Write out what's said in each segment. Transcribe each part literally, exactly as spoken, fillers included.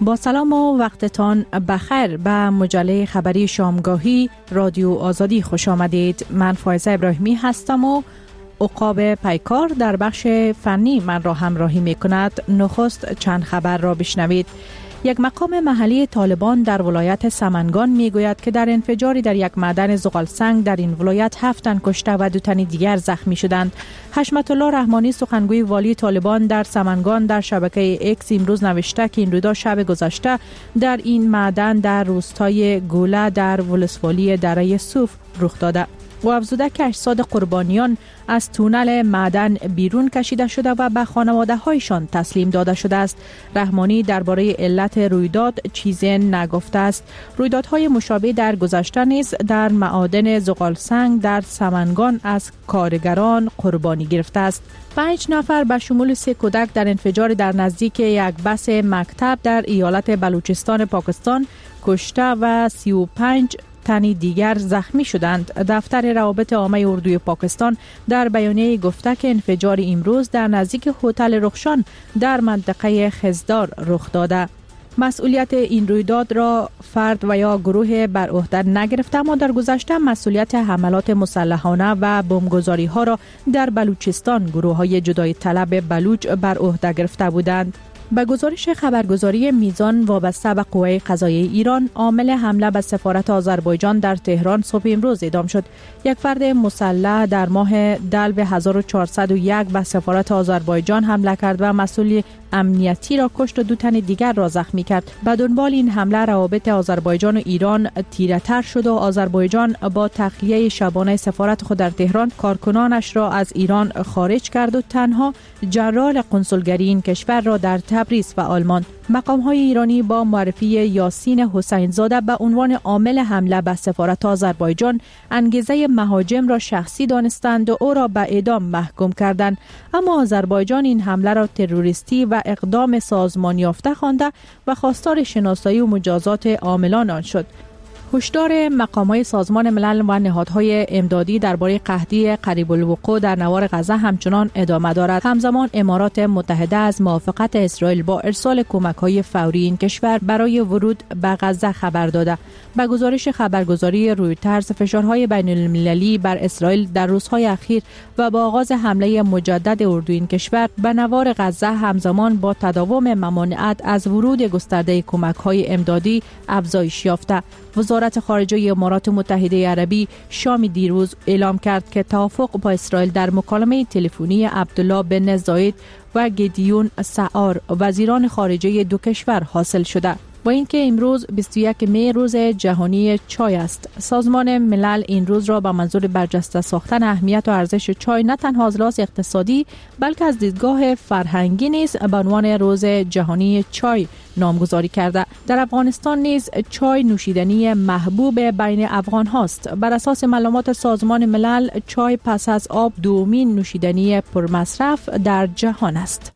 با سلام و وقتتان بخیر به مجله خبری شامگاهی رادیو آزادی خوش آمدید. من فایزه ابراهیمی هستم و عقاب پیکار در بخش فنی من را همراهی می کند. نخست چند خبر را بشنوید. یک مقام محلی طالبان در ولایت سمنگان می گوید که در انفجاری در یک معدن زغال سنگ در این ولایت هفت تن کشته و دو تن دیگر زخمی شدند. حشمت الله رحمانی سخنگوی والی طالبان در سمنگان در شبکه اکس امروز نوشته که این رویداد شب گذشته در این معدن در روستای گوله در ولسوالی دره صوف رخ داده. و افزوده که اجساد قربانیان از تونل معدن بیرون کشیده شده و به خانواده هایشان تسلیم داده شده است. رحمانی درباره علت رویداد چیزی نگفته است. رویدادهای مشابه در گذشته نیز در معادن زغال سنگ در سمنگان از کارگران قربانی گرفته است. پنج نفر به شمول سه کودک در انفجار در نزدیک یک بس مکتب در ایالت بلوچستان پاکستان کشته و سی و پنج تنی دیگر زخمی شدند. دفتر روابط عامه اردوی پاکستان در بیانیه گفته که انفجار امروز در نزدیک هتل رخشان در منطقه خزدار رخ داده. مسئولیت این رویداد را فرد و یا گروه بر عهده نگرفته، اما در گذشته مسئولیت حملات مسلحانه و بمبگذاری ها را در بلوچستان گروه های جدای طلب بلوچ بر عهده گرفته بودند. به گزارش خبرگزاری میزان وابسته به قوه قضاییه ایران، عامل حمله به سفارت آذربایجان در تهران صبح امروز اعدام شد. یک فرد مسلح در ماه دلو هزار و چهارصد و یک به سفارت آذربایجان حمله کرد و مسئول امنیتی را کشت و دو تن دیگر را زخمی کرد. به دنبال این حمله روابط آذربایجان و ایران تیره‌تر شد و آذربایجان با تخلیه شبانه سفارت خود در تهران کارکنانش را از ایران خارج کرد و تنها جنرال قنسولگری این کشور را در تبریز فعال ماند. مقام‌های ایرانی با معرفی یاسین حسین زاده به عنوان عامل حمله به سفارت آذربایجان انگیزه مهاجم را شخصی دانستند و او را به اعدام محکوم کردند، اما آذربایجان این حمله را تروریستی و اقدام سازمان یافته خوانده و خواستار شناسایی و مجازات عاملان آن شد. هشدار مقامات سازمان ملل و نهادهای امدادی درباره قحطی قریب الوقوع در نوار غزه همچنان ادامه دارد. همزمان امارات متحده از موافقت اسرائیل با ارسال کمک‌های فوری این کشور برای ورود به غزه خبر داده. به گزارش خبرگزاری رویترز، فشارهای بین المللی بر اسرائیل در روزهای اخیر و با آغاز حمله مجدد اردوی این کشور به نوار غزه همزمان با تداوم ممانعت از ورود گسترده کمک‌های امدادی افزایش یافته. وزارت خارجه امارات متحده عربی شام دیروز اعلام کرد که توافق با اسرائیل در مکالمه تلفنی عبدالله بن زاید و گدیون سعار وزیران خارجه دو کشور حاصل شده. با اینکه امروز بیست و یک می روز جهانی چای است، سازمان ملل این روز را با منظور برجسته ساختن اهمیت و ارزش چای نه تنها از لحاظ اقتصادی بلکه از دیدگاه فرهنگی نیز به عنوان روز جهانی چای نامگذاری کرده. در افغانستان نیز چای نوشیدنی محبوب بین افغان هاست. بر اساس معلومات سازمان ملل چای پس از آب دومین نوشیدنی پرمصرف در جهان است.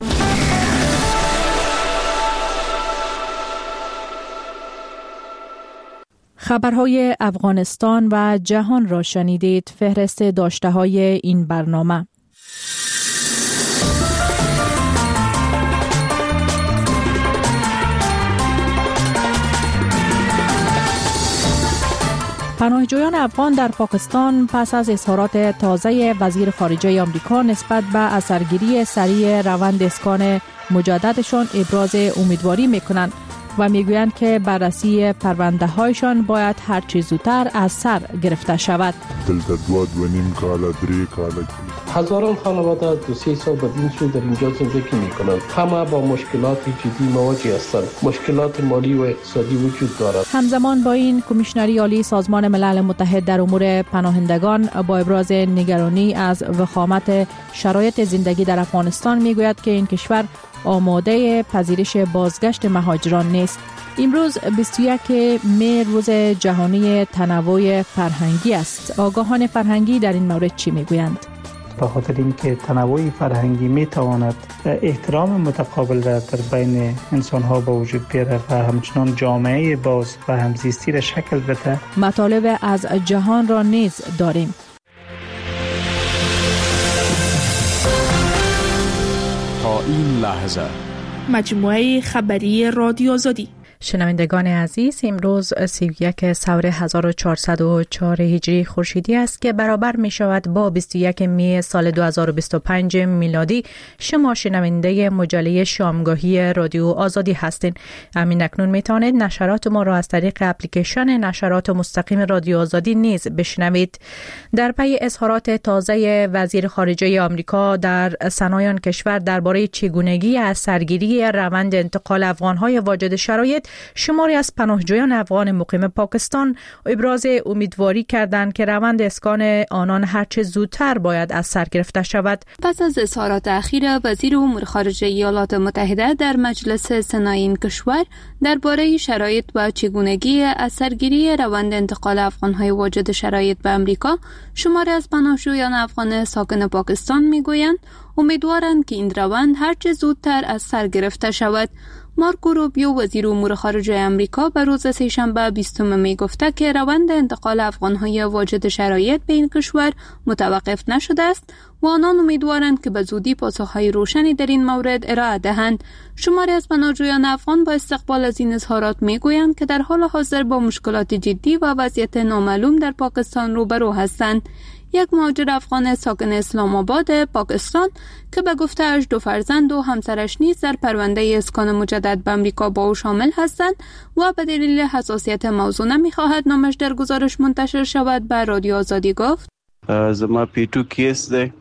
خبرهای افغانستان و جهان را شنیدید. فهرست داشته‌های این برنامه. پناهجویان افغان در پاکستان پس از اظهارات تازه وزیر خارجه آمریکا نسبت به اثرگیری سریع روند اسکان مجددشان ابراز امیدواری می‌کنند و میگویند که بررسی پرونده هایشان باید هر چه زودتر از سر گرفته شود. دلته دو دو نیم کال درې کال هزاران خانواده دو سه سال بدین سو در اینجا زندگی میکنند. همه با مشکلات جدی مواجه هستند. مشکلات مالی و اقتصادی وجود دارد. همزمان با این کمیشنری عالی سازمان ملل متحد در امور پناهندگان با ابراز نگرانی از وخامت شرایط زندگی در افغانستان میگوید که این کشور آماده پذیرش بازگشت مهاجران نیست. امروز بیست و یک می روز جهانی تنوع فرهنگی است. آگاهان فرهنگی در این مورد چی میگویند؟ به خاطر اینکه تنوع فرهنگی میتواند احترام متقابل را در بین انسان‌ها به وجود بیاره و همچنان جامعه باز و همزیستی را شکل بده. مطالب از جهان را نیز داریم. تا این لحظه مجموعه خبری رادیو آزادی شنوندگان عزیز، امروز سی و یک سور هزار و چهارصد و چهار هجری خورشیدی است که برابر می شود با بیست و یک می سال دو هزار و بیست و پنج میلادی. شما شنونده مجله شامگاهی رادیو آزادی هستین. همین اکنون می توانید نشرات ما را از طریق اپلیکیشن نشرات مستقیم رادیو آزادی نیز بشنوید. در پی اظهارات تازه وزیر خارجه آمریکا در ثنای کشور درباره چگونگی از سرگیری روند انتقال افغان‌های واجد شرایط، شماری از پناهجویان افغان مقیم پاکستان ابراز امیدواری کردند که روند اسکان آنان هرچه زودتر باید از سر گرفته شود. پس از اظهارات اخیر وزیر امور خارجه ایالات متحده در مجلس سنای این کشور درباره شرایط و چگونگی از سرگیری روند انتقال افغان‌های واجد شرایط به آمریکا، شماری از پناهجویان افغان ساکن پاکستان میگویند امیدوارند که این روند هرچه زودتر از سر گرفته شود. مارکو روبیو وزیر امور خارجه آمریکا به روز سه‌شنبه بیستم می گفته که روند انتقال افغان‌های واجد شرایط به این کشور متوقف نشده است و آنان امیدوارند که به زودی پاسخ‌های روشنی در این مورد ارائه دهند. شماری از پناهجویان افغان با استقبال از این اظهارات میگویند که در حال حاضر با مشکلات جدی و وضعیت نامعلوم در پاکستان روبرو هستند. یک مهاجر افغان ساکن اسلام آباد پاکستان که به گفته‌اش دو فرزند و همسرش نیز در پرونده اسکان مجدد به آمریکا با او شامل هستند و به دلیل حساسیت موضوع نمی‌خواهد نامش در گزارش منتشر شود، به رادیو آزادی گفت: زما پیتو کیس ده.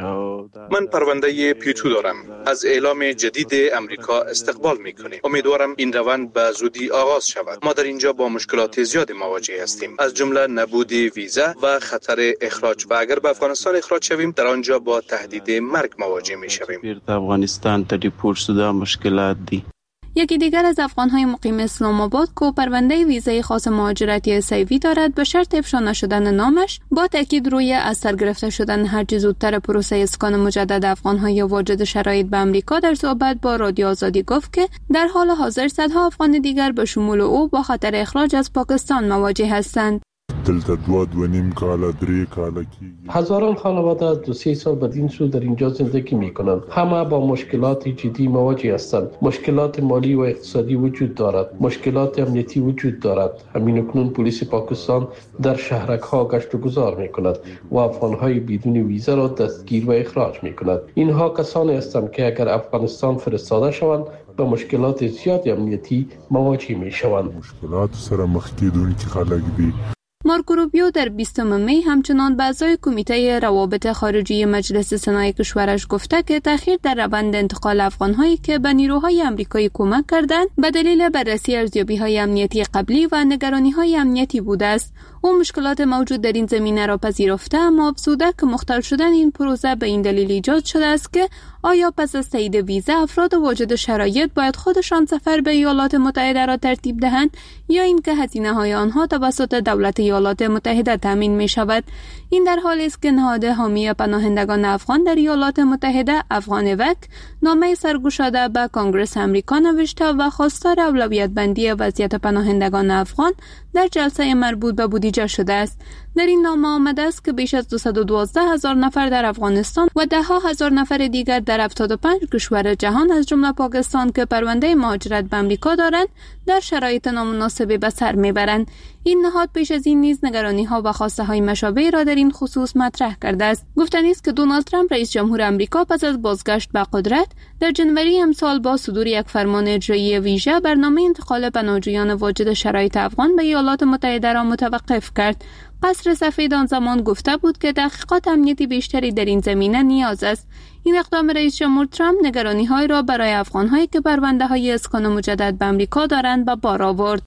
من پرونده پیتو دارم. از اعلام جدید امریکا استقبال میکنیم. امیدوارم این روند به زودی آغاز شود. ما در اینجا با مشکلات زیادی مواجه هستیم، از جمله نبود ویزا و خطر اخراج، و اگر به افغانستان اخراج شویم در آنجا با تهدید مرگ مواجه میشویم. بیرته افغانستان ته دیپورت شده مشکلات دی. یکی دیگر از افغان‌های مقیم اسلام آباد که پرونده ویزای خاص مهاجرتی اس ای وی دارد، به شرط افشا نشدن نامش با تاکید روی از سر گرفته شدن هر چه زودتر پروسه اسکان مجدد افغان‌های واجد شرایط به آمریکا در صحبت با رادیو آزادی گفت که در حال حاضر صدها افغان دیگر به شمول او با خطر اخراج از پاکستان مواجه هستند. دلته دو دو نیم کاله درې کاله کیږي. هزاران خانواده از دو سه سال بدین سو در اینجا زندگی می کنند. همه با مشکلات جدی مواجه هستند. مشکلات مالی و اقتصادی وجود دارد. مشکلات امنیتی وجود دارد. همین اکنون پلیس پاکستان در شهرک ها گشت و گذار می کند و افغانهای بدون ویزا را دستگیر و اخراج می کند. اینها کسانی هستند که اگر افغانستان فرستاده شوند به مشکلات زیاد امنیتی مواجه می شوند. مشکلات سره مخ کیدونکي خلک دي. مارکو روبیو در بیستم می همچنان به اعضای کمیته روابط خارجی مجلس سنای کشورش گفته که تأخیر در روند انتقال افغان‌هایی که به نیروهای آمریکایی کمک کردند به دلیل بررسی ارزیابی‌های امنیتی قبلی و نگرانی‌های امنیتی بوده است. او مشکلات موجود در این زمینه را پذیرفته، اما افزوده که مختل شدن این پروسه به این دلیل ایجاد شده است که آیا پس از تایید ویزا افراد واجد شرایط باید خودشان سفر به ایالات متحده را ترتیب دهند یا اینکه هزینه‌های آنها توسط دولت ایالات متحده تامین می شود. این در حالی است که نهاد حامی پناهندگان افغان در ایالات متحده افغان وک نامه سرگشاده به کنگره آمریکا نوشته و خواستار اولویت بندی وضعیت پناهندگان افغان در جلسه مربوط به بودجه شده است. در این نامه آمده است که بیش از دویست و دوازده هزار نفر در افغانستان و ده ها هزار نفر دیگر در هفتاد و پنج کشور جهان از جمله پاکستان که پرونده مهاجرت به آمریکا دارند در شرایط نامناسبی به سر میبرند. این نهاد پیش از این نیز نگرانی‌ها و خواسته‌های مشابه را در این خصوص مطرح کرده است. گفتنی است که دونالد ترامپ رئیس جمهور آمریکا پس از بازگشت به قدرت در جنوری امسال با صدور یک فرمان اجرایی ویژه برنامه انتقال پناهجویان واجد شرایط افغان به ایالات متحده را متوقف کرد. قصر سفید آن زمان گفته بود که تحقیقات امنیتی بیشتری در این زمینه نیاز است. این اقدام رئیس جمهور ترامپ نگرانی‌های را برای افغان‌هایی که پرونده‌های اسکان مجدد به آمریکا دارند به بار آورد.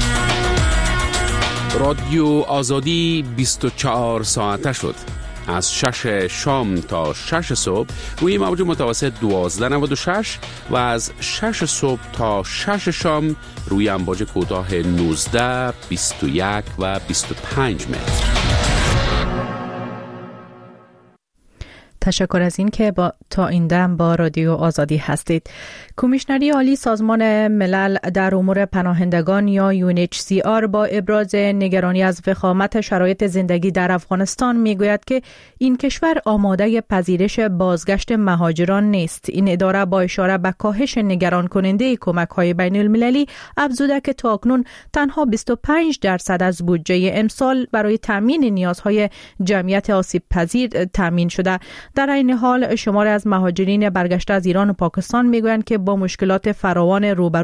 رادیو آزادی بیست و چهار ساعته شد. از شش شام تا شش صبح روی موج متوسط دوازده نود و شش و از شش صبح تا شش شام روی امواج کوتاه نوزده، بیست و یک و بیست و پنج متر. تشکر از این که با تا این دم با رادیو آزادی هستید. کمیشنری عالی سازمان ملل در امور پناهندگان یا یو ان اچ سی آر با ابراز نگرانی از وخامت شرایط زندگی در افغانستان میگوید که این کشور آماده پذیرش بازگشت مهاجران نیست. این اداره با اشاره به کاهش نگران کننده کمک‌های بین المللی افزوده که تاکنون تنها بیست و پنج درصد از بودجه امسال برای تامین نیازهای جمعیت آسیب پذیر تامین شده. در این حال شماری از مهاجرین برگشته از ایران و پاکستان میگویند که با مشکلات فراوان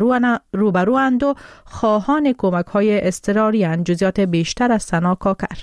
روبروند و خواهان کمک‌های اضطراری اند. جزئیات بیشتر از سنا کاکر.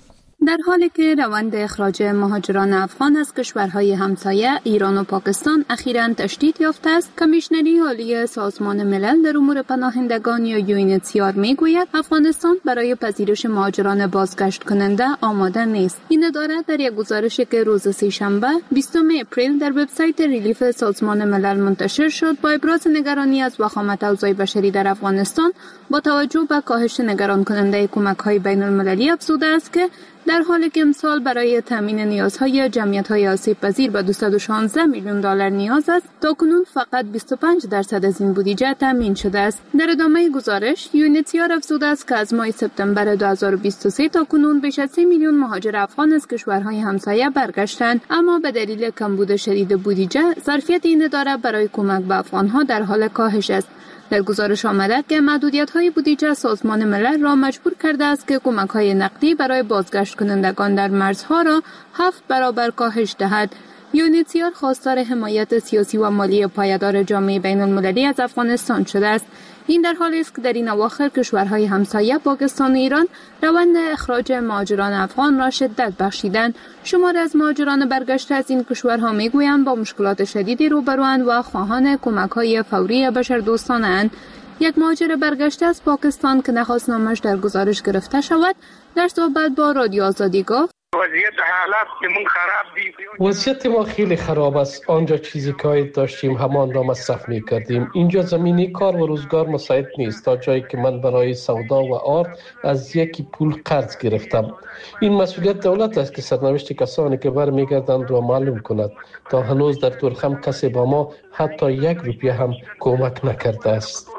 در حالی که روند اخراج مهاجران افغان از کشورهای همسایه ایران و پاکستان اخیراً تشدید یافته است، کمیشنری عالی سازمان ملل در امور پناهندگان یا یو ان اچ سی آر میگوید افغانستان برای پذیرش مهاجران بازگشت کننده آماده نیست. این اداره در یک گزارشی که روز سه‌شنبه بیستم اپریل در وبسایت ریلیف سازمان ملل منتشر شد با ابراز نگرانی از وخامت اوضاع بشری در افغانستان با توجه به کاهش نگران کننده کمک‌های بین المللی افزوده است که در حالی که امسال برای تامین نیازهای جمعیت‌های آسیب‌پذیر به دویست و شانزده میلیون دلار نیاز است، تاکنون فقط بیست و پنج درصد از این بودجه تامین شده است. در ادامه گزارش یو ان اچ سی آر افزوده است که از ماه سپتامبر دو هزار و بیست و سه تا کنون بیش از سه میلیون مهاجر افغان از کشورهای همسایه برگشتند، اما به دلیل کمبود شدید بودجه ظرفیت این اداره برای کمک به افغان‌ها در حال کاهش است. در گزارش آمده که محدودیت‌های بودجه سازمان ملل را مجبور کرده است که کمک‌های نقدی برای بازگشت کنندگان در مرزها را هفت برابر کاهش دهد. یو ان اچ سی آر خواستار حمایت سیاسی و مالی پایدار جامعه بین المللی از افغانستان شده است. این در حالی است که در این اواخر کشورهای همسایه پاکستان و ایران روند اخراج مهاجران افغان را شدت بخشیدند. شماری از مهاجران برگشته از این کشورها میگویند با مشکلات شدیدی روبروند و خواهان کمک‌های فوری بشردوستانه‌اند. یک مهاجر برگشته از پاکستان که نخواست نامش در گزارش گرفته شود در صحبت با رادیو آزادی گفت: وضعیت حالات من خراب دی. وضعیت ما خیلی خراب است. آنجا چیزی که داشتیم همان را مصرف می کردیم. اینجا زمینی کار و روزگار مساعد نیست تا جایی که من برای سودا و آرد از یکی پول قرض گرفتم. این مسئولیت دولت است که سرنوشت کسانی که برمیگردند را معلوم کند. تا هنوز در تورخم کسی با ما حتی یک روپیه هم کمک نکرده است.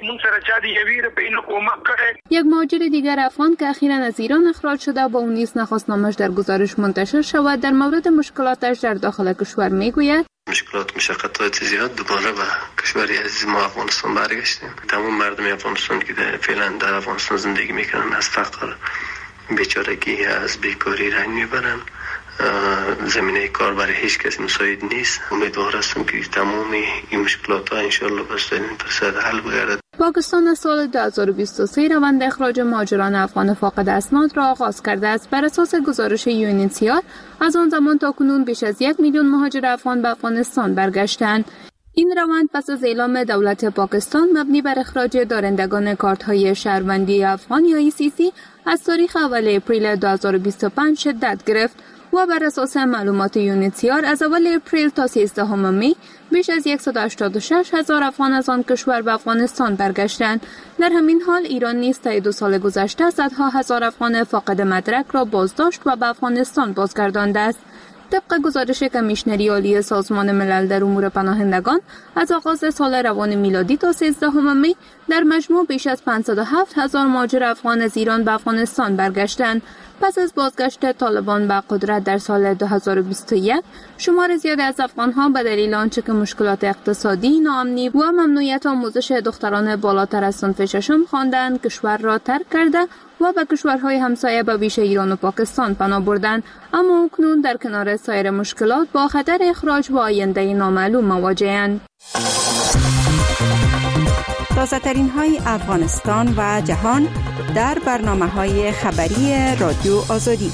یک مهاجر دیگر افغان که اخیراً از ایران اخراج شده با اون نیز نخواست نامش در گزارش منتشر شود در مورد مشکلاتش در داخل کشور میگوید: مشکلات مشقت‌های زیاد دوباره به کشوری عزیز ما افغانستان برگشتیم. تمام مردم افغانستان که فعلا در افغانستان زندگی میکنن از فقر، بیچارگی، از بیکاری رنج میبرن. زمینه کار برای هیچ کس مساعد نیست. امیدوار هستم که تمام این مشکلات ها انشالله بس در این فرصت حل بگردد. پاکستان از سال دو هزار و بیست و سه روند اخراج مهاجران افغان فاقد اسناد را آغاز کرده است. بر اساس گزارش یو ان اچ سی آر از آن زمان تا کنون بیش از یک میلیون مهاجر افغان به افغانستان برگشتند. این روند پس از اعلام دولت پاکستان مبنی بر اخراج دارندگان کارت‌های شهروندی افغان یا ای سی سی از تاریخ اول اپریل دو هزار و بیست و پنج شدت گرفت و بر اساس معلومات یو ان اچ سی آر از اول اپریل تا سیزدهم می بیش از صد و هشتاد و شش هزار افغان از آن کشور به افغانستان برگشتند. در همین حال ایران نیز طی دو سال گذشته صدها هزار افغان فاقد مدرک را بازداشت و به افغانستان بازگردانده است. طبق گزارش کمیشنری عالی سازمان ملل در امور پناهندگان از آغاز سال روان میلادی تا سیزدهم می در مجموع بیش از پانصد و هفت هزار مهاجر افغان از ایران به افغانستان برگشتند. پس از بازگشت طالبان به قدرت در سال دو هزار و بیست و یک، شمار زیادی از افغان‌ها به دلیل آنچه که مشکلات اقتصادی، ناامنی و ممنوعیت آموزش دختران بالاتر از صنف ششم خواندند کشور را ترک کرده و به کشورهای همسایه به ویژه ایران و پاکستان پناه بردند، اما اکنون در کنار سایر مشکلات با خطر اخراج و آینده نامعلوم مواجه‌اند. تازه‌ترین های افغانستان و جهان در برنامه‌های خبری رادیو آزادی.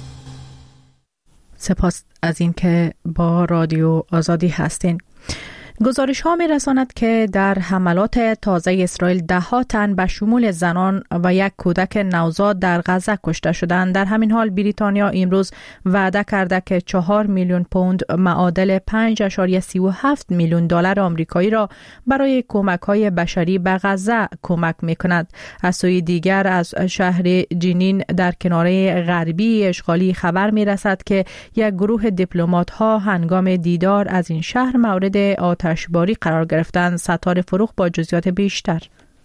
سپاس از این که با رادیو آزادی هستین. گزارش ها می رساند که در حملات تازه اسرائیل ده ها تن به شمول زنان و یک کودک نوزاد در غزه کشته شدند. در همین حال بریتانیا امروز وعده کرده که چهار میلیون پوند معادل پنج ممیز سی و هفت میلیون دلار آمریکایی را برای کمک های بشری به غزه کمک می کند. از سوی دیگر از شهر جنین در کناره غربی اشغالی خبر می رسد که یک گروه دیپلمات ها هنگام دیدار از این شهر مورد آتشباری قرار گرفتند. ستاره فروخ با جزئیات بیشتر.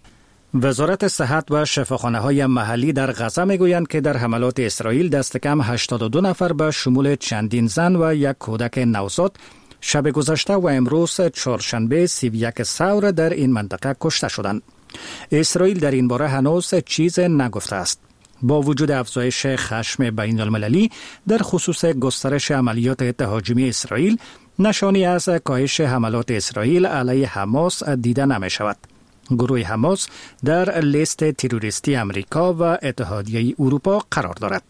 وزارت صحت و شفاخانه‌های محلی در غزه میگویند که در حملات اسرائیل دست کم هشتاد و دو نفر به شمول چندین زن و یک کودک نوزاد شب گذشته و امروز چهارشنبه سی و یک ثور در این منطقه کشته شدند. اسرائیل در این باره هنوز چیز نگفته است. با وجود افزایش خشم بین المللی در خصوص گسترش عملیات تهاجمی اسرائیل، نشانی از کاهش حملات اسرائیل علیه حماس دیده نمی شود. گروه حماس در لیست تروریستی امریکا و اتحادیه اروپا قرار دارد.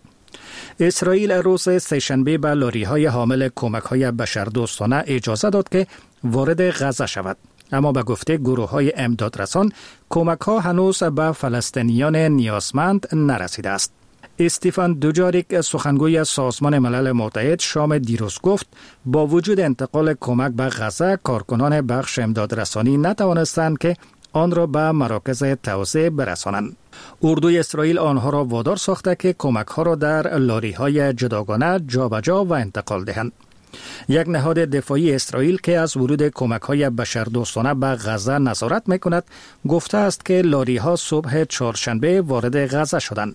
اسرائیل روز سه‌شنبه به لاری‌های حامل کمک‌های بشردوستانه اجازه داد که وارد غزه شود، اما به گفته گروه‌های امدادرسان کمک‌ها هنوز به فلسطینیان نیازمند نرسیده است. استیفان دوجاریک سخنگوی سازمان ملل متحد شام دیروز گفت با وجود انتقال کمک به غزه، کارکنان بخش امدادرسانی نتوانستند که آن را به مراکز توزیع برسانند. اردوی اسرائیل آنها را وادار ساخته که کمک‌ها را در لاری‌های جداگانه جابجا و انتقال دهند. یک نهاد دفاعی اسرائیل که از ورود کمک‌های بشردوستانه به غزه نظارت می‌کند، گفته است که لاری‌ها صبح چهارشنبه وارد غزه شدند.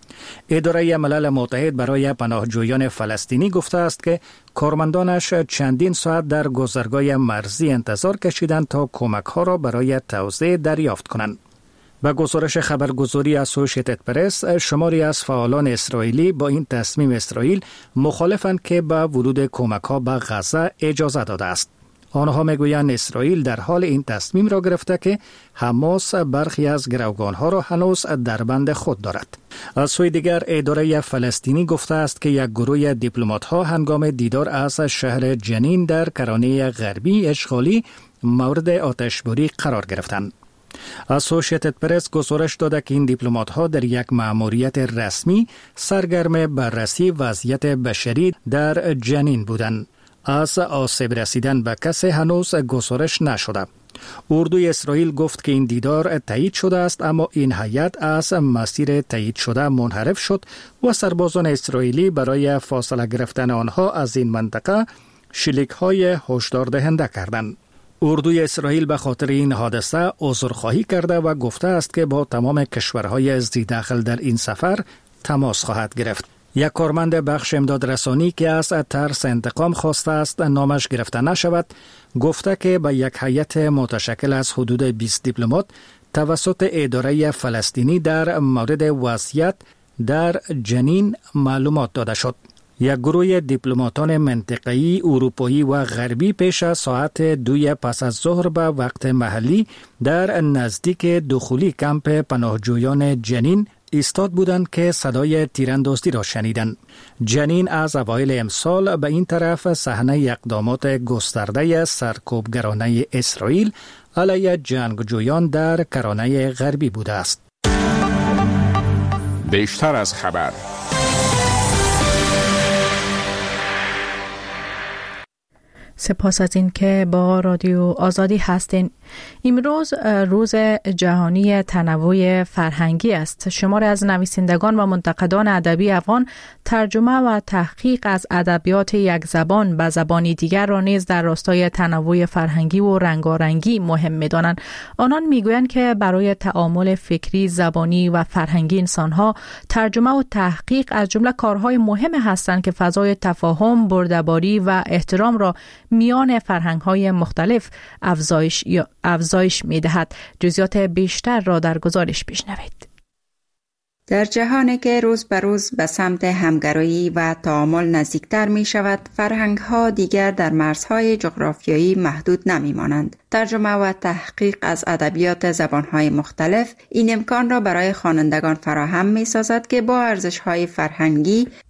اداره ملل متحد برای پناهجویان فلسطینی گفته است که کارمندانش چندین ساعت در گذرگاه مرزی انتظار کشیدند تا کمک‌ها را برای توزیع دریافت کنند. به گزارش خبرگزاری اسوسییتد پرس، شماری از فعالان اسرائیلی با این تصمیم اسرائیل مخالفند که به ورود کمک‌ها به غزه اجازه داده است. آنها میگویند اسرائیل در حال این تصمیم را گرفته که حماس برخی از گروگانها را هنوز در بند خود دارد. از سوی دیگر اداره فلسطینی گفته است که یک گروه دیپلمات‌ها هنگام دیدار از شهر جنین در کرانه غربی اشغالی مورد آتشباری قرار گرفتند. اسوسییتد پرس گزارش داده که این دیپلمات‌ها در یک مأموریت رسمی سرگرم بررسی وضعیت بشری در جنین بودند. از آسیب رسیدن به کسی هنوز گزارش نشده. اردوی اسرائیل گفت که این دیدار تایید شده است، اما این هیئت از مسیر تایید شده منحرف شد و سربازان اسرائیلی برای فاصله گرفتن آنها از این منطقه شلیک‌های هشدار دهنده کردند. اردوی اسرائیل به خاطر این حادثه عذرخواهی کرده و گفته است که با تمام کشورهای ذی دخل در این سفر تماس خواهد گرفت. یک کارمند بخش امدادرسانی که از ترس انتقام خواسته است نامش گرفته نشود، گفته که به یک هیئت متشکل از حدود بیست دیپلمات توسط اداره فلسطینی در مورد وضعیت در جنین معلومات داده شد. یک گروه دیپلماتان منطقه‌ای اروپایی و غربی پیش از ساعت دوی پس از ظهر به وقت محلی در نزدیک دخولی کمپ پناهجویان جنین ایستاد بودند که صدای تیراندازی را شنیدند. جنین از اوایل امسال به این طرف صحنه اقدامات گسترده سرکوبگرانه اسرائیل علیه جنگجویان در کرانه غربی بوده است. بیشتر از خبر. سپاس از این که با رادیو آزادی هستین. امروز روز جهانی تنوع فرهنگی است. شماری از نویسندگان و منتقدان ادبی افغان ترجمه و تحقیق از ادبیات یک زبان به زبانی دیگر را نیز در راستای تنوع فرهنگی و رنگارنگی مهم می‌دانند. آنان می‌گویند که برای تعامل فکری، زبانی و فرهنگی انسان‌ها ترجمه و تحقیق از جمله کارهای مهم هستند که فضای تفاهم، برده‌باری و احترام را میان فرهنگ‌های مختلف افزایش یا افزایش می‌دهد. جزئیات بیشتر را در گزارش بشنوید. در جهانی که روز به روز به سمت همگرایی و تعامل نزدیکتر می شود، فرهنگ ها دیگر در مرزهای جغرافیایی محدود نمی مانند. ترجمه و تحقیق از ادبیات زبانهای مختلف این امکان را برای خوانندگان فراهم می سازد که با ارزش های فرهنگی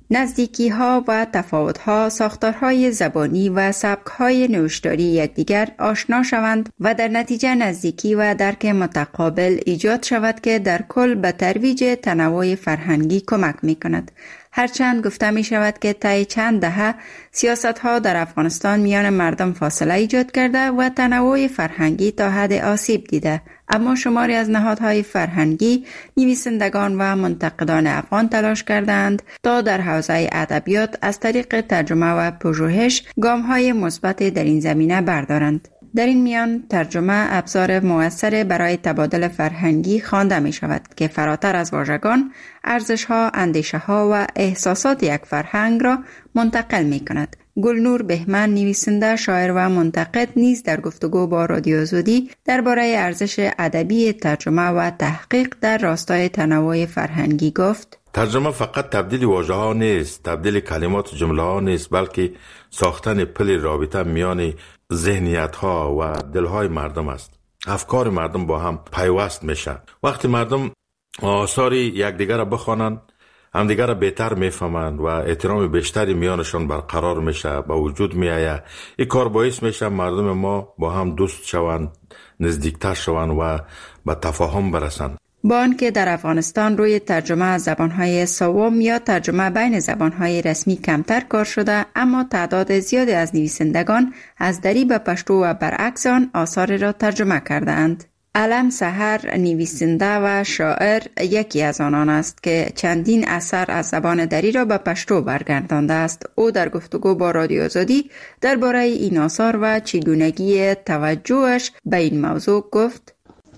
نزدیکی ها و تفاوت ها، ساختارهای زبانی و سبک های نوشتاری یکدیگر آشنا شوند و در نتیجه نزدیکی و درک متقابل ایجاد شود که در کل به ترویج تنوع فرهنگی کمک می کند. هرچند گفته می شود که طی چند دهه سیاست ها در افغانستان میان مردم فاصله ایجاد کرده و تنوع فرهنگی تا حد آسیب دیده، اما شماری از نهادهای فرهنگی، نویسندگان و منتقدان افغان تلاش کردند تا در حوزه ادبیات از طریق ترجمه و پژوهش گام‌های مثبت در این زمینه بردارند. در این میان ترجمه ابزار مؤثر برای تبادل فرهنگی خوانده می شود که فراتر از واژگان، ارزش‌ها، اندیشه‌ها و احساسات یک فرهنگ را منتقل می کند. گلنور بهمن، نویسنده، شاعر و منتقد، نیز در گفتگو با رادیو آزادی درباره ارزش ادبی ترجمه و تحقیق در راستای تنوع فرهنگی گفت: ترجمه فقط تبدیل واژه ها نیست، تبدیل کلمات و جمله ها نیست، بلکه ساختن پل رابطه میان ذهنیت ها و دل های مردم است. افکار مردم با هم پیوست میشه. وقتی مردم آثار یکدیگر را بخوانند، همدیگر را بهتر میفهمند و احترام بیشتری میانشان برقرار میشه، با وجود میآید. این کار باعث میشه مردم ما با هم دوست شوند، نزدیکتر شوند و به تفاهم برسند. با آنکه در افغانستان روی ترجمه از زبانهای سوم یا ترجمه بین زبانهای رسمی کمتر کار شده، اما تعداد زیادی از نویسندگان از دری به پشتو و برعکس آن آثار را ترجمه کردند. علم سحر، نویسنده و شاعر، یکی از آنان است که چندین اثر از زبان دری را به پشتو برگردانده است. او در گفتگو با رادیو آزادی درباره این آثار و چگونگی توجهش به این موضوع گفت: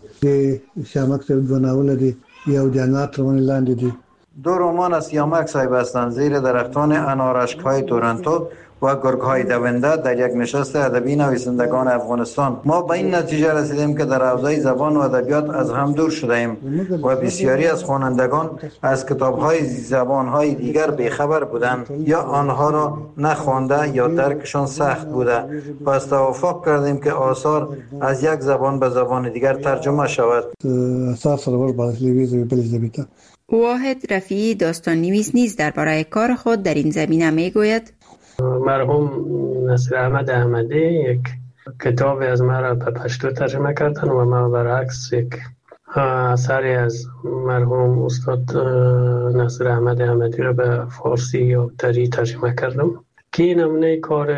شامک صاحب دو ناول دی یو جنات روان لاندې دی. دو رمان از یامک صاحب هستند، زیر درختان انارشک‌های تورنتو و گرگ‌های دونده، در یک نشست ادبی نویسندگان افغانستان. ما به این نتیجه رسیدیم که در حوزه زبان و ادبیات از هم دور شده ایم و بسیاری از خوانندگان از کتاب‌های زبان‌های دیگر بیخبر بودند یا آنها را نخوانده یا درکشان سخت بوده. پس توافق کردیم که آثار از یک زبان به زبان دیگر ترجمه شود. واحد رفیعی، داستان نویس، نیز درباره کار خود در این زمینه میگوید: مرحوم نصیر احمد احمدی یک کتابی از ما را به پشتو ترجمه کردن و ما برعکس یک اثری از مرحوم استاد نصیر احمد احمدی را به فارسی یا دری ترجمه کردم که این نمونه کار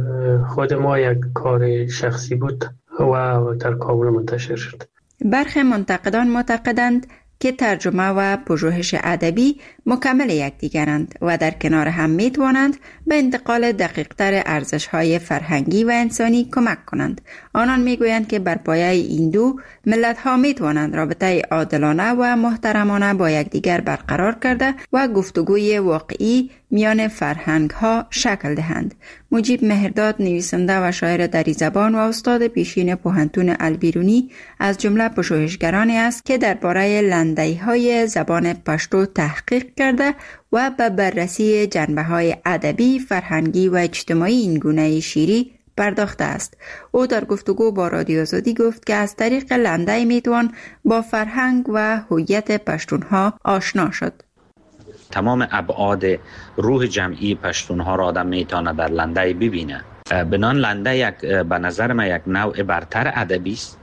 خود ما یک کار شخصی بود و در کابل منتشر شد. برخی منتقدان معتقدند که ترجمه و پژوهش ادبی مکمل یکدیگرند و در کنار هم میتوانند به انتقال دقیق‌تر ارزش‌های فرهنگی و انسانی کمک کنند. آنان میگویند که بر پایه این دو ملت‌ها میتوانند رابطه عادلانه و محترمانه با یکدیگر برقرار کرده و گفتگوی واقعی میان فرهنگ‌ها شکل دهند. مجیب مهرداد، نویسنده و شاعر دری زبان و استاد پیشین پوهنتون البیرونی، از جمله پژوهشگرانی است که درباره لندی‌های زبان پشتو تحقیق کرده و به بررسی جنبه‌های ادبی، فرهنگی و اجتماعی این گونه شیری پرداخته است. او در گفتگو با رادیو آزادی گفت که از طریق لندی میتوان با فرهنگ و هویت پشتونها آشنا شد. تمام ابعاد روح جمعی پشتونها را آدم میتونه در لندی ببینه. بنان لنده یک به نظر من یک نوع برتر ادبی است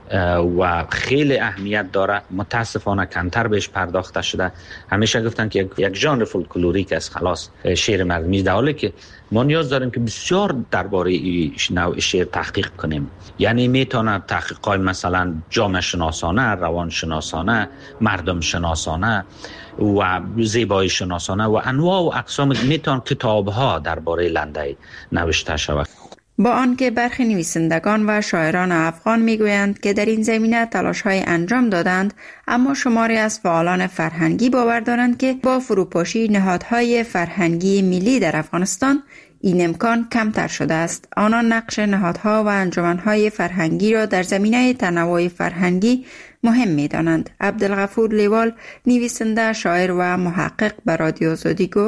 و خیلی اهمیت داره. متاسفانه کمتر بهش پرداخته شده. همیشه گفتن که یک, یک ژانر فولکلوریک است، خلاص شعر مردمی، در حالی که ما نیاز داریم که بسیار درباره این نوع شعر تحقیق کنیم. یعنی میتونه تحقیقات مثلا جامعه شناسانه، روان شناسانه، مردم شناسانه و زیبایی شناسانه و انواع و اقسام میتونه کتاب‌ها درباره لنده نوشته شود. با آنکه برخی نویسندگان و شاعران افغان میگویند که در این زمینه تلاش‌های انجام دادند، اما شماری از فعالان فرهنگی باور دارند که با فروپاشی نهادهای فرهنگی ملی در افغانستان این امکان کمتر شده است. آنان نقش نهادها و انجمنهای فرهنگی را در زمینه تنوع فرهنگی مهم می‌دانند. عبدالغفور لیوال، نویسنده، شاعر و محقق، به رادیو آزادی گفت: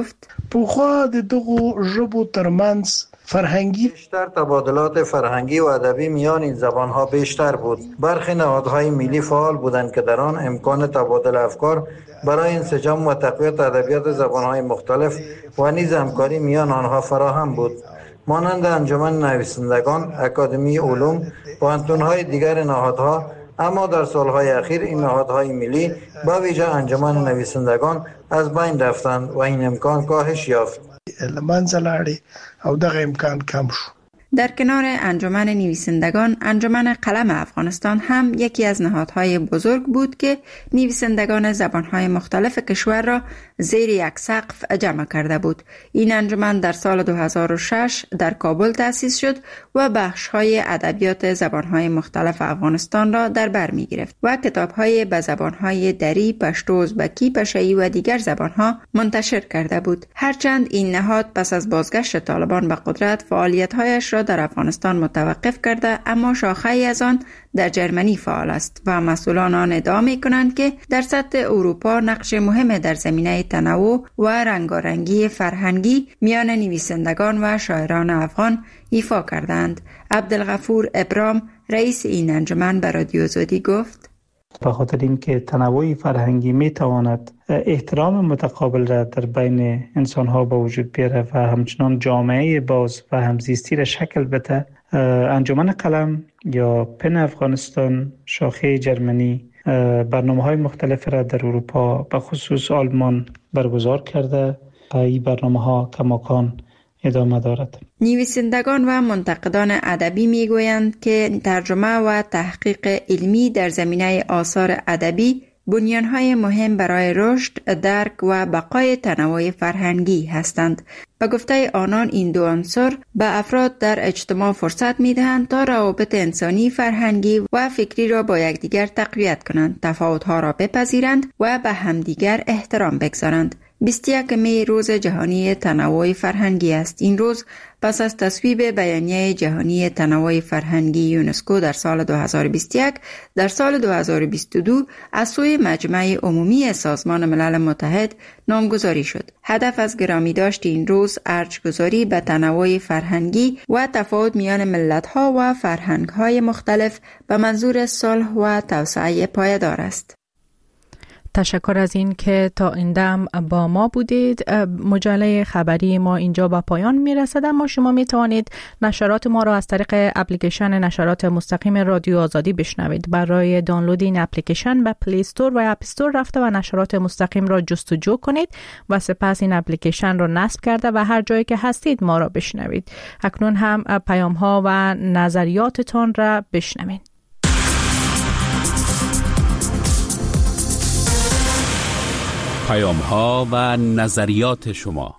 پوخا د دغو ژبو ترمنځ فرهنگی بیشتر تبادلات فرهنگی و ادبی میان این زبانها بیشتر بود. برخی نهادهای ملی فعال بودند که در آن امکان تبادل افکار برای انسجام و تقویت ادبیات زبانهای مختلف و نیز همکاری میان آنها فراهم بود، مانند انجمن نویسندگان، اکادمی علوم، پوهنتون‌های دیگر نهادها. اما در سالهای اخیر این نهادهای ملی با ویژه انجمن نویسندگان از بین رفتند و این امکان کاهش یافت. لمنځه لاړې او دغه امکان کم شو. در کنار انجمن نویسندگان، انجمن قلم افغانستان هم یکی از نهادهای بزرگ بود که نویسندگان زبانهای مختلف کشور را زیر یک سقف جمع کرده بود. این انجمن در سال دو هزار و شش در کابل تأسیس شد و بخش‌های ادبیات زبانهای مختلف افغانستان را در بر می‌گرفت و کتاب‌های به زبانهای دری، پشتو، ازبکی، پشایی و دیگر زبانها منتشر کرده بود. هرچند این نهاد پس از بازگشت طالبان به قدرت فعالیت‌هایش را در افغانستان متوقف کرده، اما شاخه‌ای از آن در جرمنی فعال است و مسئولان آن ادعا می‌کنند که در سطح اروپا نقش مهم در زمینه تنوع و رنگارنگی فرهنگی میان نویسندگان و شاعران افغان ایفا کردند. عبدالغفور ابرام رئیس این انجمن به رادیو آزادی گفت: به خاطر اینکه تنوع فرهنگی میتواند احترام متقابل را در بین انسان‌ها به وجود بیاره و همچنان جامعه باز و همزیستی را شکل بده، انجمن قلم یا پن افغانستان شاخه جرمنی برنامه‌های مختلف را در اروپا به خصوص آلمان برگزار کرده و این برنامه‌ها کماکان ادامه دارد. نویسندگان و منتقدان ادبی میگویند که ترجمه و تحقیق علمی در زمینه آثار ادبی بنیانهای مهم برای رشد، درک و بقای تنوع فرهنگی هستند. به گفته آنان این دو عنصر به افراد در اجتماع فرصت میدهند تا روابط انسانی، فرهنگی و فکری را با یکدیگر تقویت کنند، تفاوت‌ها را بپذیرند و به همدیگر احترام بگذارند. بیست و یکم می روز جهانی تنوع فرهنگی است. این روز پس از تصویب بیانیه جهانی تنوع فرهنگی یونسکو در سال دو هزار و بیست و یک در سال دو هزار و بیست و دو از سوی مجمع عمومی سازمان ملل متحد نامگذاری شد. هدف از گرامی داشت این روز ارجگذاری به تنوع فرهنگی و تفاوت میان ملت‌ها و فرهنگ‌های مختلف به منظور صلح و توسعه پایدار است. تشکر از این که تا این دم با ما بودید. مجله خبری ما اینجا با پایان میرسد، اما شما می توانید نشرات ما را از طریق اپلیکیشن نشرات مستقیم رادیو آزادی بشنوید. برای دانلود این اپلیکیشن به پلی استور و اپ استور رفته و نشرات مستقیم را جستجو کنید و سپس این اپلیکیشن را نصب کرده و هر جایی که هستید ما را بشنوید. اکنون هم پیام ها و نظریاتتان را بشنوید. پیام ها و نظریات شما.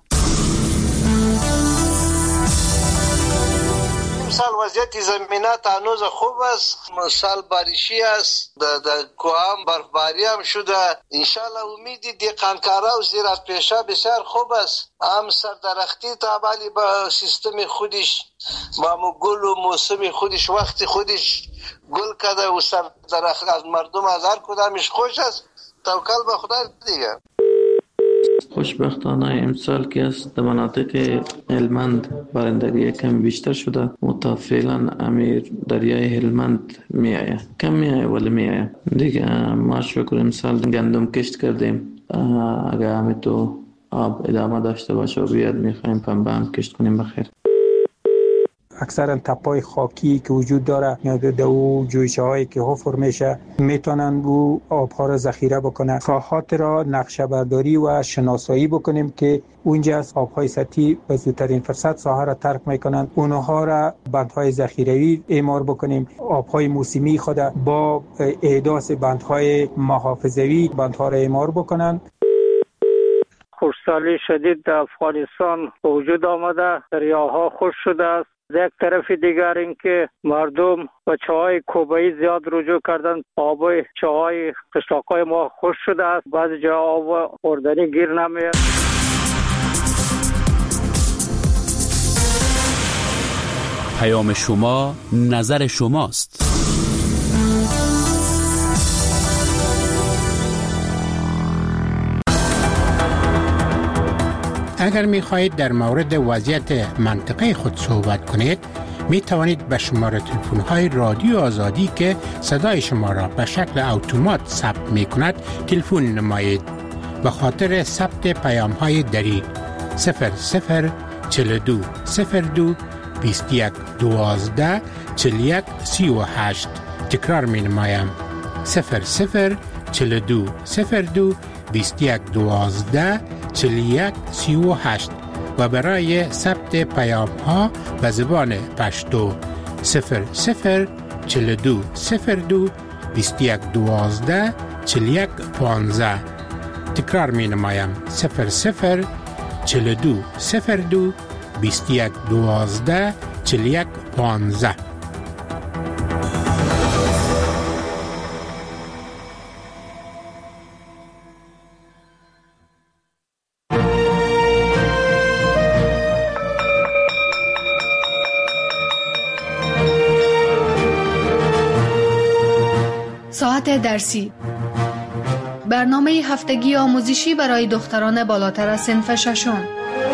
امسال وضعیت زمینات هنوز خوب است، سال باریشی است، در کوام برفباری هم شده. انشالله امیدی دیقانکارا و زیرات پیشا بسیار خوب است. هم سردرختی تابعی با سیستم خودش با گل و موسم خودش وقت خودش گل کده و سردرخت از مردم از هر کدامش خوش است. توکل به خدا دیگه. خوشبختانه امسال که است در مناطق هلمند بارندگی کم بیشتر شده و فعلا امیر دریای هلمند می آید، کم می آید ولی می آید دیگه. ما شکر امسال گندم کشت کردیم، اگر همه تو آب ادامه داشته باشه و بیاد می خواهیم پنبه هم کشت کنیم بخیر. اکثرا تپای خاکی که وجود داره یا دو جویچه هایی که حفر میشه میتونن او آبها را ذخیره بکنن. خواهات را نقشه برداری و شناسایی بکنیم که اونجا از آبهای سطحی به زودترین فرصت ساحه را ترک میکنن، اونها را بندهای ذخیروی اعمار بکنیم. آبهای موسمی خود با احداث بندهای محافظوی بندها را اعمار بکنن. خشکسالی شدید در افغانستان وجود آمده، دریاها خشک شده است. یک طرف دیگر اینکه مردم و چاهای کوبایی زیاد رجوع کردن، آب چاهای قشلاقای ما خشک شده است، بعضی جا آب خوردنی گیر نمیاد. پیام شما نظر شماست. اگر می خواهید در مورد وضعیت منطقه خود صحبت کنید، می توانید به شماره تلفن های رادیو آزادی که صدای شما را به شکل اتومات ثبت می کند تلفن نمایید. به خاطر ثبت پیام های دری صفر صفر چهل و دو صفر دو بیست و یک دوازده چهل و یک سی و هشت تکرار می نمایم. صفر صفر چهل و دو صفر دو بیست و یک دوازده چهل و یک سی و هشت و برای ثبت پیام ها به زبان پشتو صفر صفر چهل و دو صفر دو بیست و یک دوازده چهل و یک پانزده. تکرار می نمایم. صفر صفر چهل و دو صفر دو بیست و یک دوازده چهل و یک پانزده. ساعت درسی، برنامه هفتگی آموزشی برای دختران بالاتر از صنف ششم.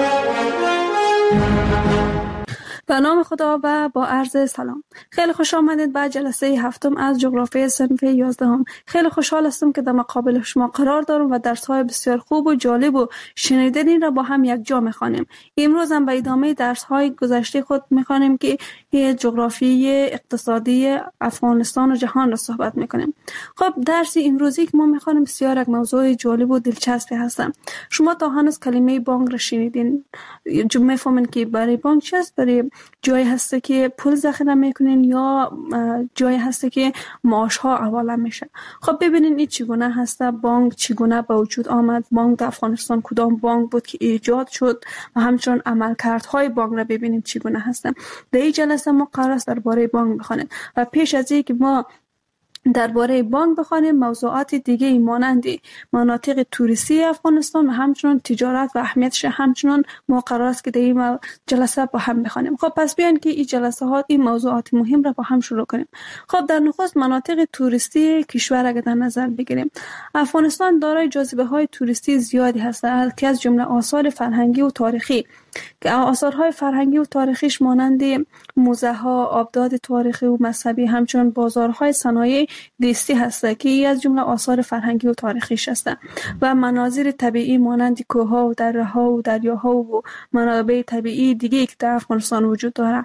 به نام خدا و با عرض سلام. خیلی خوش آمدید به جلسه هفتم از جغرافی صنف یازدهم. خیلی خوشحال هستم که در مقابل شما قرار دارم و درس‌های بسیار خوب و جالب و شنیدنی را با هم یک جا می‌خوانیم. امروز هم به ادامه درس‌های گذشته خود می‌خوانیم که جغرافی اقتصادی افغانستان و جهان را صحبت می‌کنیم. خب درس امروزی که ما می‌خوانیم بسیار یک موضوع جالب و دلچسبی هست. شما تا هنوز کلمه بانک را شنیدین. جمله فهمین که برای بانک چی است؟ برای جایی هسته که پول ذخیره میکنین یا جایی هسته که معاش ها حواله میشه. خب ببینین این چگونه هسته، بانک چگونه به وجود آمد، بانک در افغانستان کدام بانک بود که ایجاد شد و همچنین عملکردهای بانک را ببینیم چگونه هسته. در این جلسه ما قرار است درباره بانک بخوانیم و پیش از اینکه ما درباره بانک بخوانیم موضوعات دیگه مانند مناطق توریستی افغانستان و همچنین تجارت و اهمیتش همچنین ما قرار است که در این جلسه با هم بخوانیم. خب پس بیاین که این جلسه ها این موضوعات مهم را با هم شروع کنیم. خب در نخست مناطق توریستی کشور را در نظر بگیریم. افغانستان دارای جاذبه های توریستی زیادی هست که از جمله آثار فرهنگی و تاریخی که آثارهای فرهنگی و تاریخیش مانند موزه ها، آبداد تاریخی و مذهبی، همچنین بازارهای صنایع دستی هست که از جمله آثار فرهنگی و تاریخیش هست و مناظر طبیعی مانند کوه‌ها و دره‌ها و دریاها و منابع طبیعی دیگه که در افغانستان وجود داره.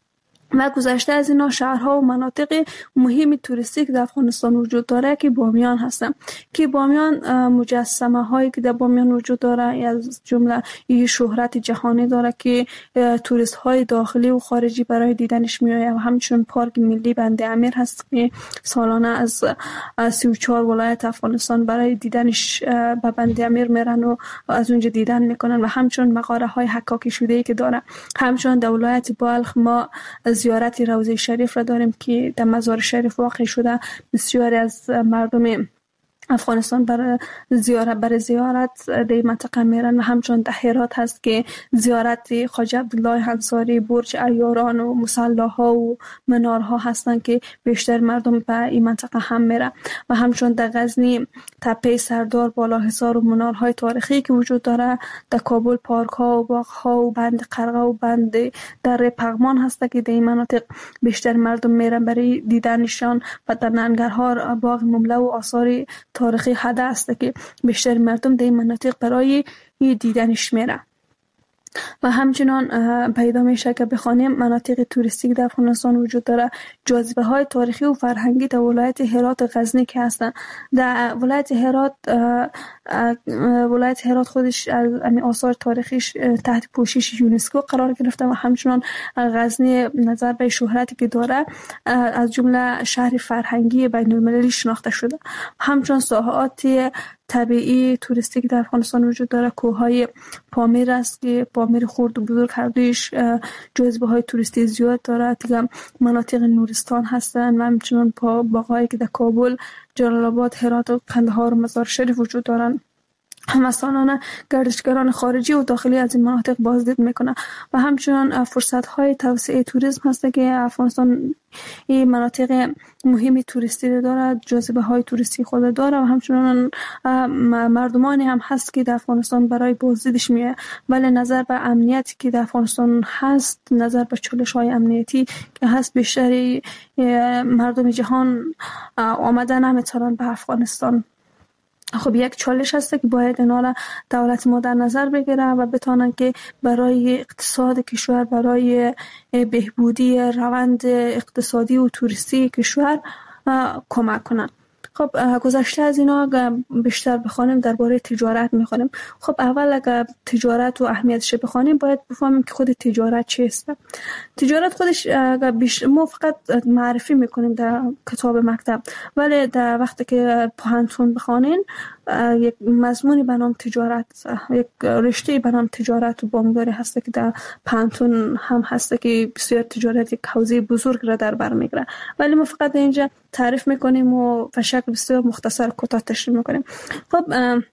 و گذشته از اینا شهرها و مناطق مهم توریستی که در افغانستان وجود داره که بامیان هستن که بامیان مجسمه هایی که در بامیان وجود داره از جمله این شهرت جهانی داره که توریست های داخلی و خارجی برای دیدنش میآیند و همچنین پارک ملی بند امیر هست که سالانه از سی و چهار ولایت افغانستان برای دیدنش به بند امیر میرن و از اونجا دیدن میکنن و همچنین مغاره های حکاکی شده ای که داره. همچنین در ولایت بلخ ما زیارت روضه شریف را داریم که در مزار شریف واقع شده. بسیاری از مردم افغانستان برای زیارت برای زیارت در منطقه میرن و همچنین در هرات هست که زیارت خواجه عبدالله انصاری، برج عیاران و مصلاها و منارها هستند که بیشتر مردم به این منطقه هم میرن و همچنین در غزنی تپه سردار، بالاحصار و منارهای تاریخی که وجود داره. در کابل پارک ها و باغ ها و بند قرقه و بند در پغمان هست که در این مناطق بیشتر مردم میرن برای دیدنشان و در ننگرهار باغ مملو و آثار تاریخی حده است که بیشتر مردم در این مناطق برای دیدنش میرن. و همچنان پیدا میشه که بخوانیم مناطق توریستی در افغانستان وجود داره. جاذبه های تاریخی و فرهنگی در ولایت هرات و غزنی که هستن. در ولایت هرات ولایت هرات خودش از آثار تاریخیش تحت پوشش یونسکو قرار گرفته و همچنان غزنی نظر به شهرتی که داره از جمله شهر فرهنگی بین المللی شناخته شده. همچنان ساحات طبیعی توریستی که در افغانستان وجود داره کوههای پامیر است که پامیر خرد و بزرگ هر دویش جاذبه های توریستی زیاد داره. دیگه مناطق نورستان هستن و همچنان باغایی که در کابل، جلال آباد، هرات و قندهار و مزار شریف وجود دارن. همسانان گردشگران خارجی و داخلی از این مناطق بازدید میکنه و همچنان فرصت های توسعه توریسم هست که افغانستان این مناطق مهمی توریستی رو داره، جاذبه های توریستی خود داره و همچنان مردمانی هم هست که در افغانستان برای بازدیدش میه، ولی نظر به امنیتی که در افغانستان هست، نظر به چالش های امنیتی که هست، بیشتری مردم جهان آمدن نمیتونن به افغانستان. خب یک چالش هست که باید اینا را دولت ما در نظر بگیره و بتونن که برای اقتصاد کشور، برای بهبودی روند اقتصادی و توریستی کشور کمک کنن. خب گذشته از اینا بیشتر بخوانیم درباره تجارت میخوانیم. خب اول اگر تجارت و اهمیتش بخوانیم باید بفهمیم که خود تجارت چیست. تجارت خودش ما فقط معرفی میکنیم در کتاب مکتب، ولی در وقتی که پانتون بخوانین یک مضمونی به نام تجارت، یک رشته به نام تجارت و بانکداری هست که در پانتون هم هست که بسیار تجارت یک حوزه بزرگ را در بر میگیره، ولی ما فقط اینجا تعریف میکنیم و به شکل بسیار مختصر کوتاه تشریح میکنیم. خب